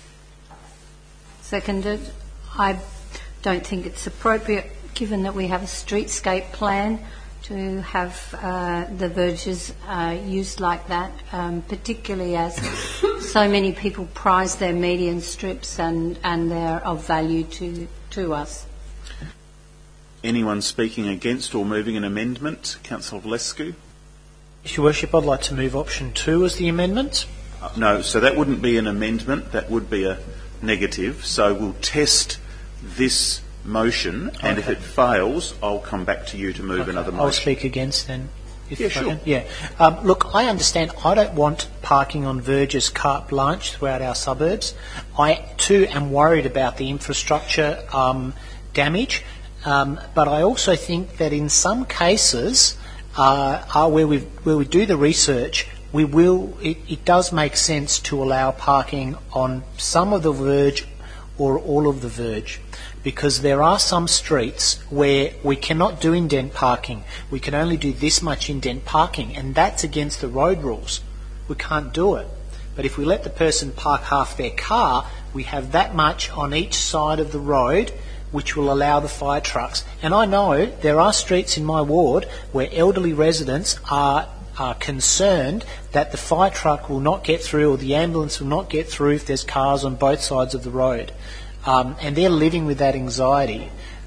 Seconded. I don't think it's appropriate, given that we have a streetscape plan, to have uh, the verges uh, used like that, um, particularly as so many people prize their median strips and, and they're of value to, to us. Anyone speaking against or moving an amendment? Councillor Valescu. Your Worship, I'd like to move option two as the amendment. Uh, no, so that wouldn't be an amendment, that would be a negative. So we'll test this motion, and Okay. if it fails, I'll come back to you to move Okay, another motion. I'll speak against then. If Yeah, I sure. can. Yeah. Um, look, I understand I don't want parking on verges carte blanche throughout our suburbs. I too am worried about the infrastructure um, damage, um, but I also think that in some cases, uh, are where we where we do the research, we will. It, it does make sense to allow parking on some of the verge or all of the verge, because there are some streets where we cannot do indent parking. We can only do this much indent parking, and that's against the road rules. We can't do it. But if we let the person park half their car, we have that much on each side of the road, which will allow the fire trucks. And I know there are streets in my ward where elderly residents are are concerned that the fire truck will not get through or the ambulance will not get through if there's cars on both sides of the road. Um, and they're living with that anxiety.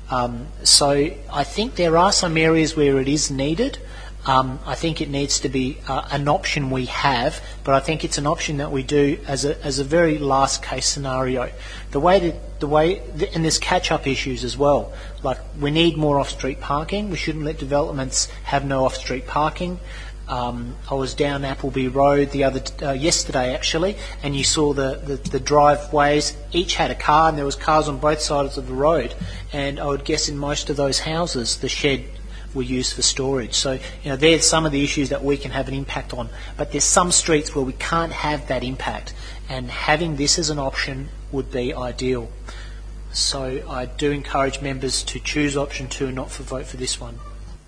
Um, so I think there are some areas where it is needed. Um, I think it needs to be uh, an option we have, but I think it's an option that we do as a as a very last case scenario. The way that the way and there's catch up issues as well. Like we need more off street parking. We shouldn't let developments have no off street parking. Um, I was down Appleby Road the other uh, yesterday actually, and you saw the, the the driveways each had a car, and there was cars on both sides of the road. And I would guess in most of those houses, the shed were used for storage. So, you know, there's some of the issues that we can have an impact on. But there's some streets where we can't have that impact, and having this as an option would be ideal. So I do encourage members to choose option two and not for vote for this one.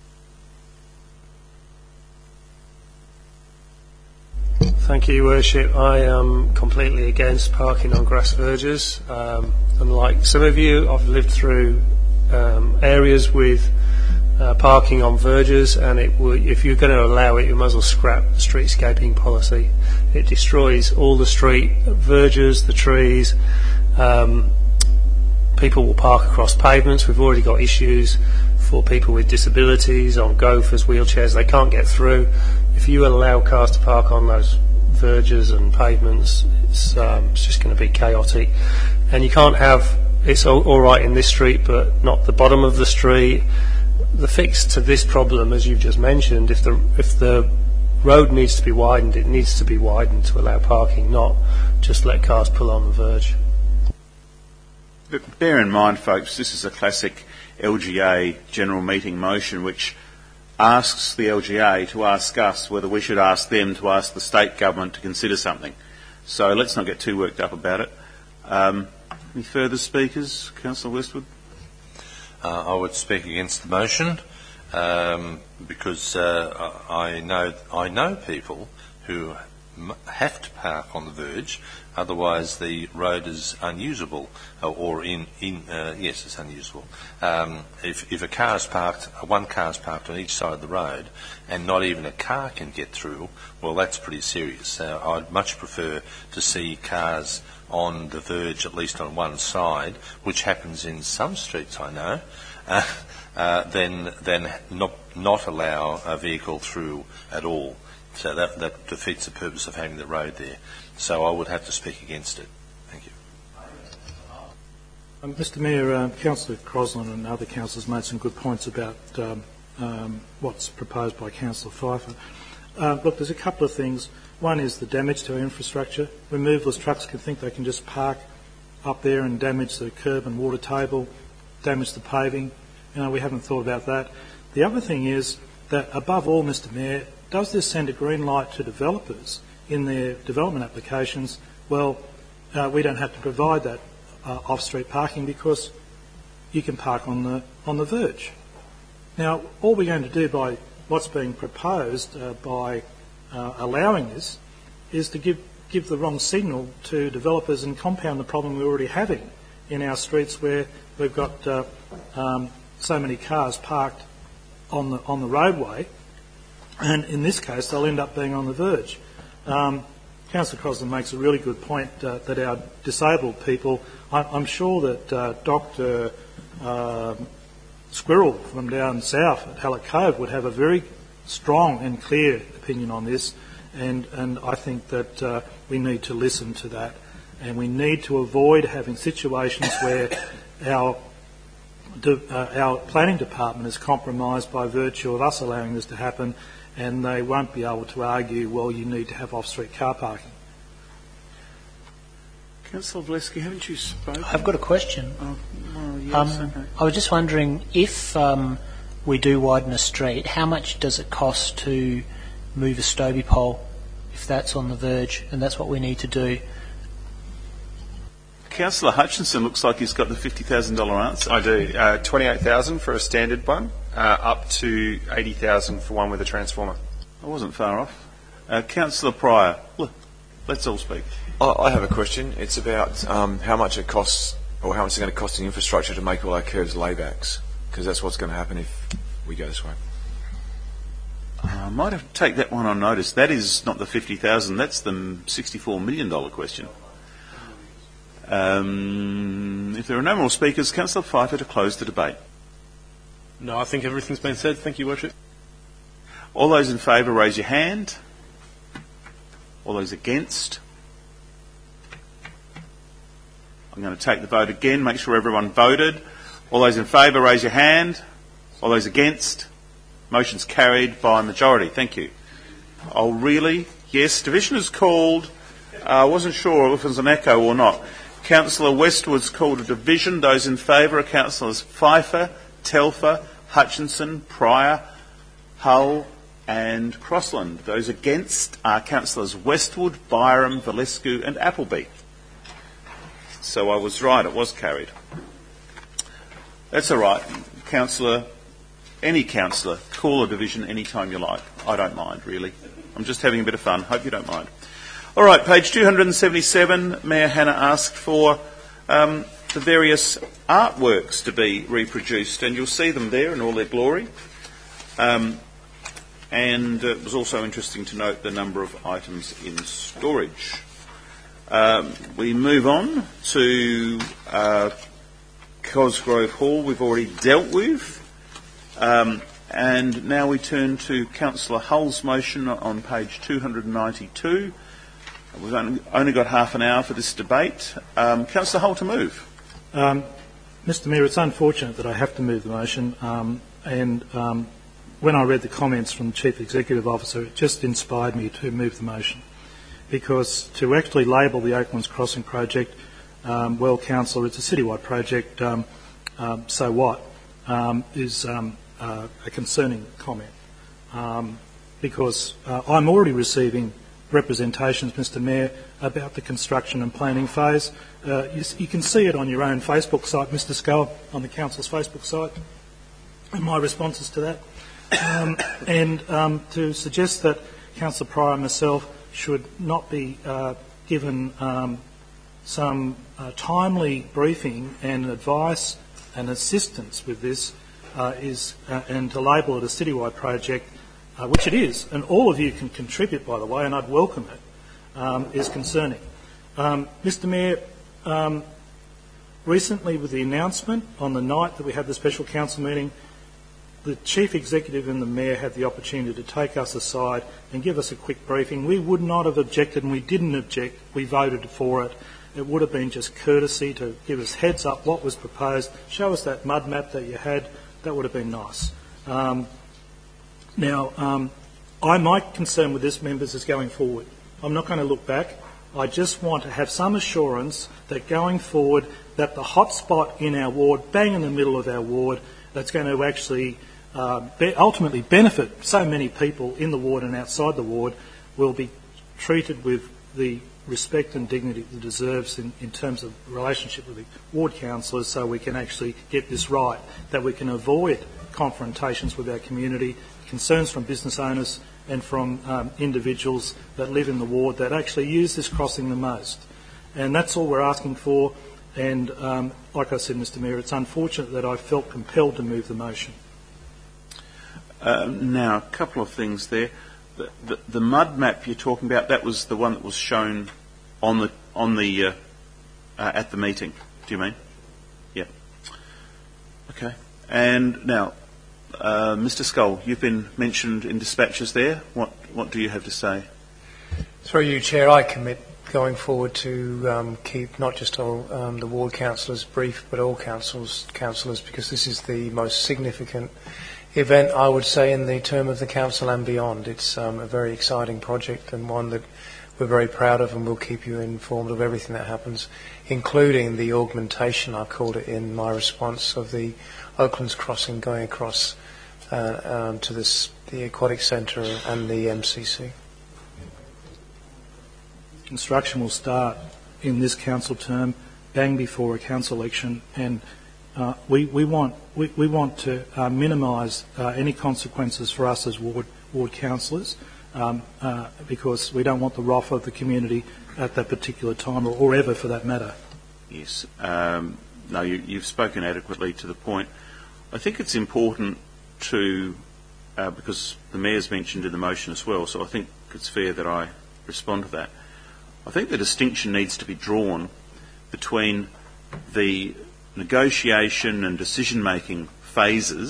Thank you, Your Worship. I am completely against parking on grass verges. Um, and like some of you, I've lived through um, areas with Uh, parking on verges, and it will, if you're going to allow it, you might as well scrap the streetscaping policy. It destroys all the street verges, the trees. Um, people will park across pavements. We've already got issues for people with disabilities on gophers, wheelchairs. They can't get through. If you allow cars to park on those verges and pavements, it's, um, it's just going to be chaotic. And you can't have, it's all, all right in this street, but not the bottom of the street. The fix to this problem, as you've just mentioned, if the if the road needs to be widened, it needs to be widened to allow parking, not just let cars pull on the verge. But bear in mind, folks, this is a classic L G A general meeting motion which asks the L G A to ask us whether we should ask them to ask the state government to consider something. So let's not get too worked up about it. Um, any further speakers? Councillor Westwood? Uh, I would speak against the motion um, because uh, I know I know people who m- have to park on the verge, otherwise the road is unusable, uh, or in in uh, yes, it's unusable. Um, if if a car is parked, one car is parked on each side of the road, and not even a car can get through, well, that's pretty serious. Uh, I'd much prefer to see cars on the verge, at least on one side, which happens in some streets, I know, uh, uh, then then not not allow a vehicle through at all. So that that defeats the purpose of having the road there. So I would have to speak against it. Thank you. Um, Mister Mayor, uh, Councillor Crosland and other councillors made some good points about um, um, what's proposed by Councillor Pfeiffer. Uh, look, there's a couple of things. One is the damage to our infrastructure. Removalist trucks can think they can just park up there and damage the curb and water table, damage the paving. You know, we haven't thought about that. The other thing is that, above all, Mister Mayor, does this send a green light to developers in their development applications? Well, uh, we don't have to provide that uh, off-street parking because you can park on the on the verge. Now, all we're going to do by what's being proposed uh, by Uh, allowing this is to give give the wrong signal to developers and compound the problem we're already having in our streets, where we've got uh, um, so many cars parked on the on the roadway, and in this case they'll end up being on the verge. Um, Councillor Crosland makes a really good point uh, that our disabled people, I, I'm sure that uh, Doctor Uh, Squirrel from down south at Hallett Cove would have a very strong and clear opinion on this, and, and I think that uh, we need to listen to that, and we need to avoid having situations where our de, uh, our planning department is compromised by virtue of us allowing this to happen, and they won't be able to argue, well, you need to have off-street car parking. Councillor Vleski, haven't you spoken? I've got a question. Oh, well, yes, um, okay. I was just wondering if um, we do widen a street, how much does it cost to move a Stobie pole if that's on the verge, and that's what we need to do? Councillor Hutchinson looks like he's got the fifty thousand dollars answer. I do. Uh, twenty-eight thousand dollars for a standard one, uh, up to eighty thousand dollars for one with a transformer. I wasn't far off. Uh, Councillor Pryor, look, let's all speak. I, I have a question. It's about um, how much it costs, or how much it's going to cost in infrastructure to make all our curves laybacks, because that's what's going to happen if we go this way. I might have to take that one on notice. That is not the fifty thousand dollars, that's the sixty-four million dollars question. Um, if there are no more speakers, Councillor Pfeiffer to close the debate. No, I think everything's been said. Thank you, Worship. All those in favour, raise your hand. All those against? I'm going to take the vote again, make sure everyone voted. All those in favour, raise your hand. All those against? Motion's carried by majority. Thank you. Oh, really? Yes, division is called. I uh, wasn't sure if it was an echo or not. Councillor Westwood's called a division. Those in favour are Councillors Pfeiffer, Telfer, Hutchinson, Pryor, Hull and Crossland. Those against are Councillors Westwood, Byram, Valescu and Appleby. So I was right, it was carried. That's all right. Councillor, any councillor, call a division any time you like. I don't mind, really. I'm just having a bit of fun. Hope you don't mind. All right, page two hundred seventy-seven, Mayor Hanna asked for um, the various artworks to be reproduced, and you'll see them there in all their glory. Um, and it was also interesting to note the number of items in storage. Um, we move on to uh, Cosgrove Hall, we've already dealt with. Um, and now we turn to Councillor Hull's motion on page two hundred ninety-two. We've only, only got half an hour for this debate. Um, Councillor Hull to move. Um, Mister Mayor, it's unfortunate that I have to move the motion, um, and um, when I read the comments from the Chief Executive Officer, it just inspired me to move the motion. Because to actually label the Oaklands Crossing project, um, well, Councillor, it's a citywide project, um, um, so what, um, is um, uh, a concerning comment. Um, because uh, I'm already receiving representations, Mister Mayor, about the construction and planning phase. Uh, you, you can see it on your own Facebook site, Mister Scull, on the Council's Facebook site, and my responses to that. Um, and um, to suggest that Councillor Pryor and myself should not be uh, given um, some uh, timely briefing and advice and assistance with this uh, is, uh, and to label it a citywide project, Uh, which it is, and all of you can contribute, by the way, and I'd welcome it, um, is concerning. Um, Mister Mayor, um, recently with the announcement on the night that we had the special council meeting, the Chief Executive and the Mayor had the opportunity to take us aside and give us a quick briefing. We would not have objected, and we didn't object. We voted for it. It would have been just courtesy to give us heads up what was proposed, show us that mud map that you had. That would have been nice. Um, Now, um, I, my concern with this, members, is going forward. I'm not going to look back. I just want to have some assurance that going forward, that the hot spot in our ward, bang in the middle of our ward, that's going to actually uh, be, ultimately benefit so many people in the ward and outside the ward, will be treated with the respect and dignity it deserves in, in terms of relationship with the ward councillors, so we can actually get this right, that we can avoid confrontations with our community, concerns from business owners and from um, individuals that live in the ward that actually use this crossing the most. And that's all we're asking for. And um, like I said, Mister Mayor, it's unfortunate that I felt compelled to move the motion. Uh, now, a couple of things there. The, the, the mud map you're talking about, that was the one that was shown on the on the uh, uh, at the meeting. Do you mean? Yeah. Okay. And now, Uh, Mister Scull, you've been mentioned in dispatches there. What what do you have to say? Through you, Chair, I commit going forward to um, keep not just all um, the ward councillors brief, but all councillors, councillors, because this is the most significant event, I would say, in the term of the council and beyond. It's um, a very exciting project and one that we're very proud of, and we'll keep you informed of everything that happens, including the augmentation, I called it in my response, of the Oaklands Crossing going across uh, um, to this, the Aquatic Centre and the M C C. Construction will start in this council term, bang before a council election, and uh, we, we want we, we want to uh, minimise uh, any consequences for us as ward ward councillors, um, uh, because we don't want the wrath of the community at that particular time, or, or ever for that matter. Yes. Um, no, you, you've spoken adequately to the point. I think it's important to, uh, because the Mayor's mentioned in the motion as well, so I think it's fair that I respond to that. I think the distinction needs to be drawn between the negotiation and decision-making phases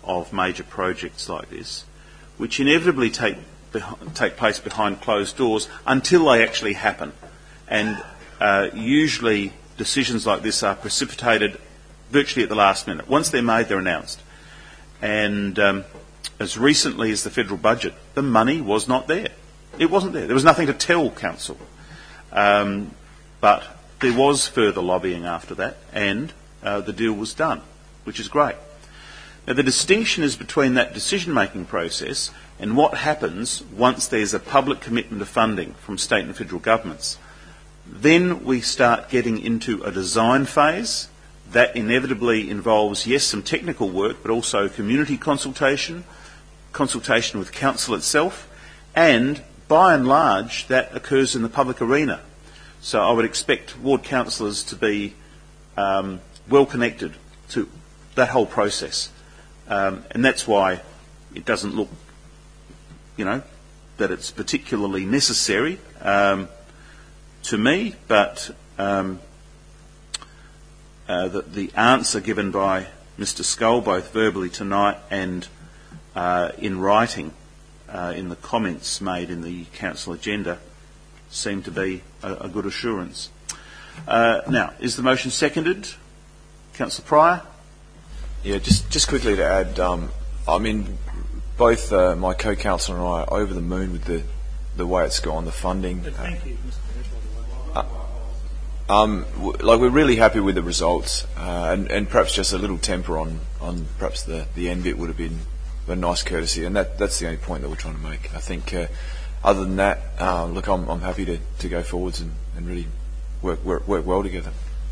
of major projects like this, which inevitably take take place behind closed doors until they actually happen. And uh, usually decisions like this are precipitated virtually at the last minute. Once they're made, they're announced. And um, as recently as the federal budget, the money was not there. It wasn't there. There was nothing to tell council. Um, but there was further lobbying after that, and uh, the deal was done, which is great. Now, the distinction is between that decision-making process and what happens once there's a public commitment of funding from state and federal governments. Then we start getting into a design phase. That inevitably involves, yes, some technical work, but also community consultation, consultation with council itself, and by and large, that occurs in the public arena. So I would expect ward councillors to be um, well connected to that whole process. Um, and that's why it doesn't look, you know, that it's particularly necessary um, to me, but um, uh, the, the answer given by Mister Scull, both verbally tonight and uh, in writing, uh, in the comments made in the council agenda, seem to be a, a good assurance. Uh, now, is the motion seconded? Councillor Pryor? Yeah, just just quickly to add, um, I mean, both uh, my co-councillor and I are over the moon with the, the way it's gone, the funding. Thank you, Mister Uh, um, w- like we're really happy with the results, uh, and, and perhaps just a little temper on, on perhaps the, the end bit would have been a nice courtesy, and that that's the only point that we're trying to make. I think uh, other than that, uh, look, I'm I'm happy to, to go forwards and, and really work, work work well together.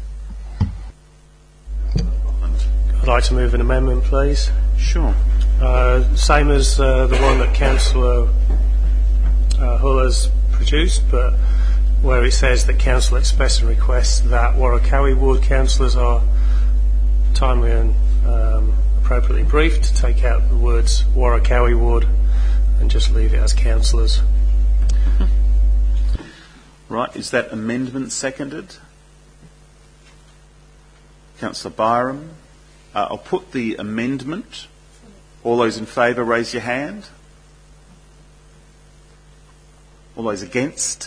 I'd like to move an amendment, please. Sure. Uh, same as uh, the one that Councillor uh, Hull has produced, but where it says that Council express and request that Warracowie Ward councillors are timely and um, appropriately briefed, to take out the words Warracowie Ward and just leave it as councillors. Right, is that amendment seconded? Councillor Byram? Uh, I'll put the amendment. All those in favour, raise your hand. All those against?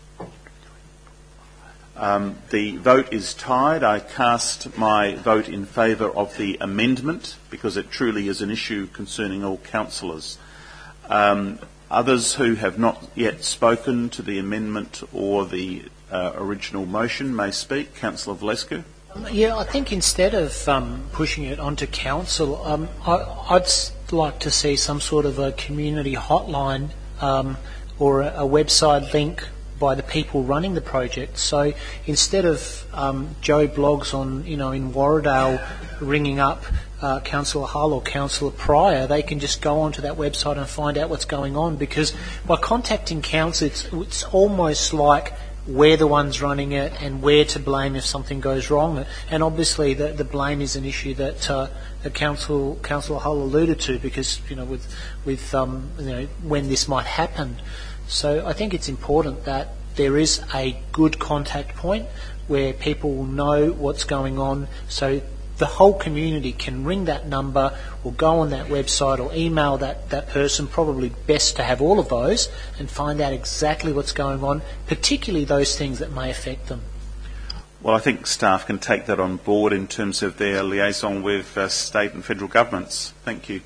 Um, the vote is tied. I cast my vote in favour of the amendment because it truly is an issue concerning all councillors. Um, others who have not yet spoken to the amendment or the uh, original motion may speak. Councillor Valescu. Yeah, I think instead of um, pushing it onto council, um, I, I'd like to see some sort of a community hotline um, or a, a website link by the people running the project. So instead of um, Joe Blogs on, you know, in Warradale ringing up uh, Councillor Hull or Councillor Pryor, they can just go onto that website and find out what's going on. Because by contacting council, it's, it's almost like we're the ones running it and we're to blame if something goes wrong. And obviously the, the blame is an issue that uh, the council, Councillor Hull alluded to, because, you know, with, with um, you know, when this might happen. So I think it's important that there is a good contact point where people will know what's going on, so the whole community can ring that number or go on that website or email that, that person, probably best to have all of those, and find out exactly what's going on, particularly those things that may affect them. Well, I think staff can take that on board in terms of their liaison with uh, state and federal governments. Thank you.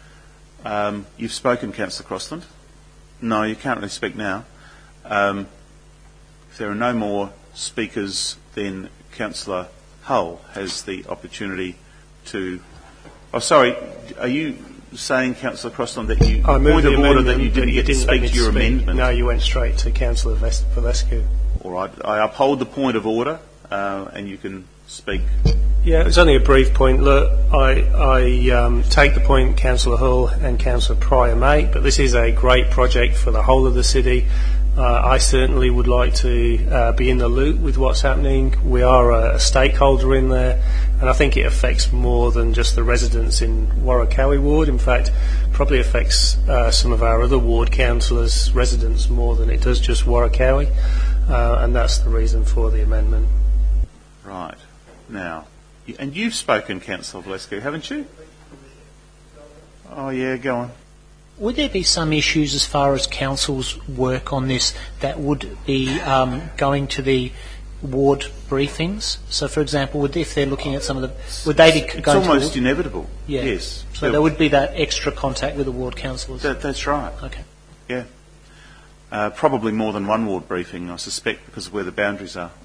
Um, you've spoken, Councillor Crossland. No, you can't really speak now. Um, if there are no more speakers, then Councillor Hull has the opportunity to... Oh, sorry, are you saying, Councillor Crossland, that you... I moved point the of order amendment, that you didn't get to didn't speak let to your speak. amendment? No, you went straight to Councillor Valescu. All right, I uphold the point of order, uh, and you can speak. Yeah, it was only a brief point. Look, I, I um, take the point Councillor Hull and Councillor Pryor make, but this is a great project for the whole of the city. Uh, I certainly would like to uh, be in the loop with what's happening. We are a, a stakeholder in there, and I think it affects more than just the residents in Warracowie Ward. In fact, probably affects uh, some of our other ward councillors' residents more than it does just Warracowie, uh, and that's the reason for the amendment. Right. Now, and you've spoken, Councillor Valescu, haven't you? Oh, yeah, go on. Would there be some issues as far as council's work on this that would be um, going to the ward briefings? So, for example, would if they're looking at some of the, would they be it's going It's almost to the, inevitable. Yeah. Yes. So there would be that extra contact with the ward councillors. That, that's right. Okay. Yeah. Uh, probably more than one ward briefing, I suspect, because of where the boundaries are.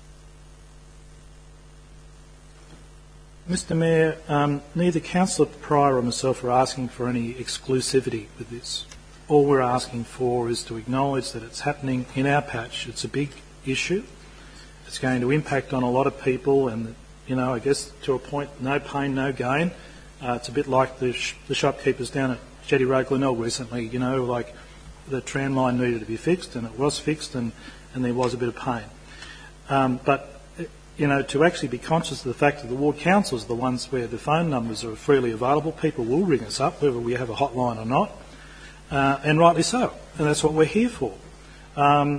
Mister Mayor, um, neither Councillor Pryor or myself are asking for any exclusivity with this. All we're asking for is to acknowledge that it's happening in our patch. It's a big issue. It's going to impact on a lot of people, and, you know, I guess to a point, no pain, no gain. Uh, it's a bit like the, sh- the shopkeepers down at Jetty Road, Glenelg recently, you know, like the tram line needed to be fixed, and it was fixed, and, and there was a bit of pain. Um, but you know, to actually be conscious of the fact that the ward councils are the ones where the phone numbers are freely available. People will ring us up, whether we have a hotline or not, uh, and rightly so, and that's what we're here for. Um,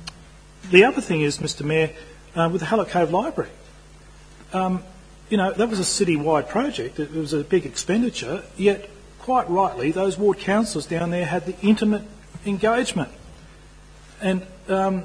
the other thing is, Mister Mayor, uh, with the Hallett Cove Library, um, you know, that was a city-wide project. It was a big expenditure, yet quite rightly, those ward councillors down there had the intimate engagement. And um,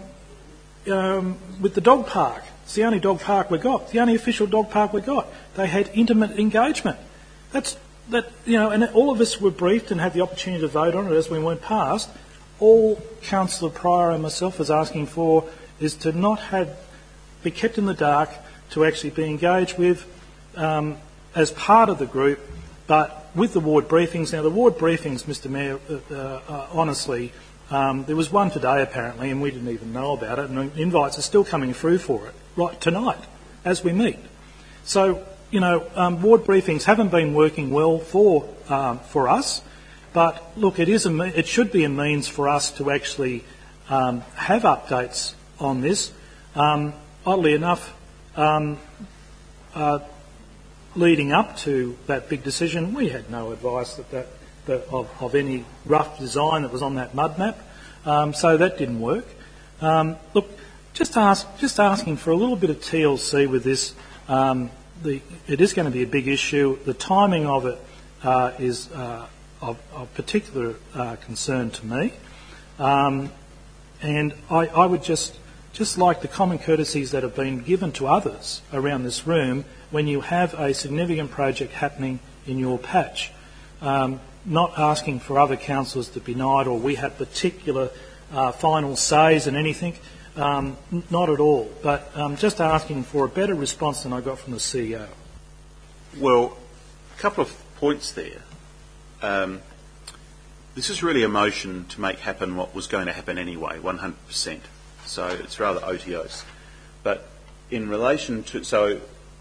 um, with the dog park, it's the only dog park we got, the only official dog park we got. They had intimate engagement. That's that, you know, and all of us were briefed and had the opportunity to vote on it as we went past. All Councillor Pryor and myself is asking for is to not have be kept in the dark, to actually be engaged with um, as part of the group, but with the ward briefings. Now, the ward briefings, Mister Mayor, uh, uh, honestly, um, there was one today apparently, and we didn't even know about it, and invites are still coming through for it right tonight as we meet. So, you know, um, ward briefings haven't been working well for um, for us, but look, it is a me- it should be a means for us to actually um, have updates on this. Um, oddly enough, um, uh, leading up to that big decision, we had no advice that that, that of, of any rough design that was on that mud map, um, so that didn't work. Um, look, just ask, just asking for a little bit of T L C with this. Um, the, it is going to be a big issue. The timing of it uh, is uh, of, of particular uh, concern to me, um, and I, I would just just like the common courtesies that have been given to others around this room when you have a significant project happening in your patch. Um, not asking for other councillors to be denied or we have particular uh, final says in anything. Um, n- not at all, but um, just asking for a better response than I got from the C E O. Well, a couple of points there. Um, this is really a motion to make happen what was going to happen anyway, one hundred percent. So it's rather O T Os. But in relation to, so,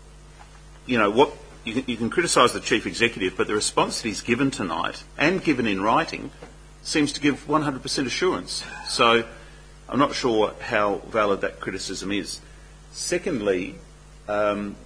you know, what you can, you can criticise the Chief Executive, but the response that he's given tonight, and given in writing, seems to give one hundred percent assurance. So I'm not sure how valid that criticism is. Secondly, um,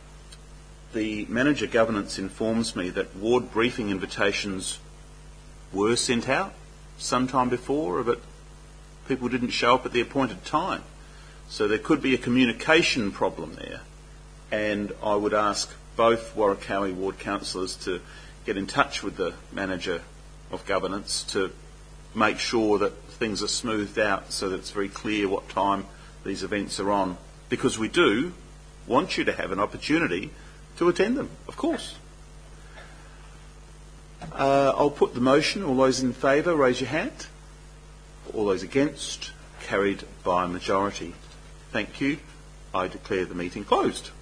the manager governance informs me that ward briefing invitations were sent out sometime before, but people didn't show up at the appointed time. So there could be a communication problem there. And I would ask both Warracowie ward councillors to get in touch with the manager of governance to make sure that things are smoothed out so that it's very clear what time these events are on. Because we do want you to have an opportunity to attend them, of course. Uh, I'll put the motion. All those in favour, raise your hand. All those against, carried by majority. Thank you. I declare the meeting closed.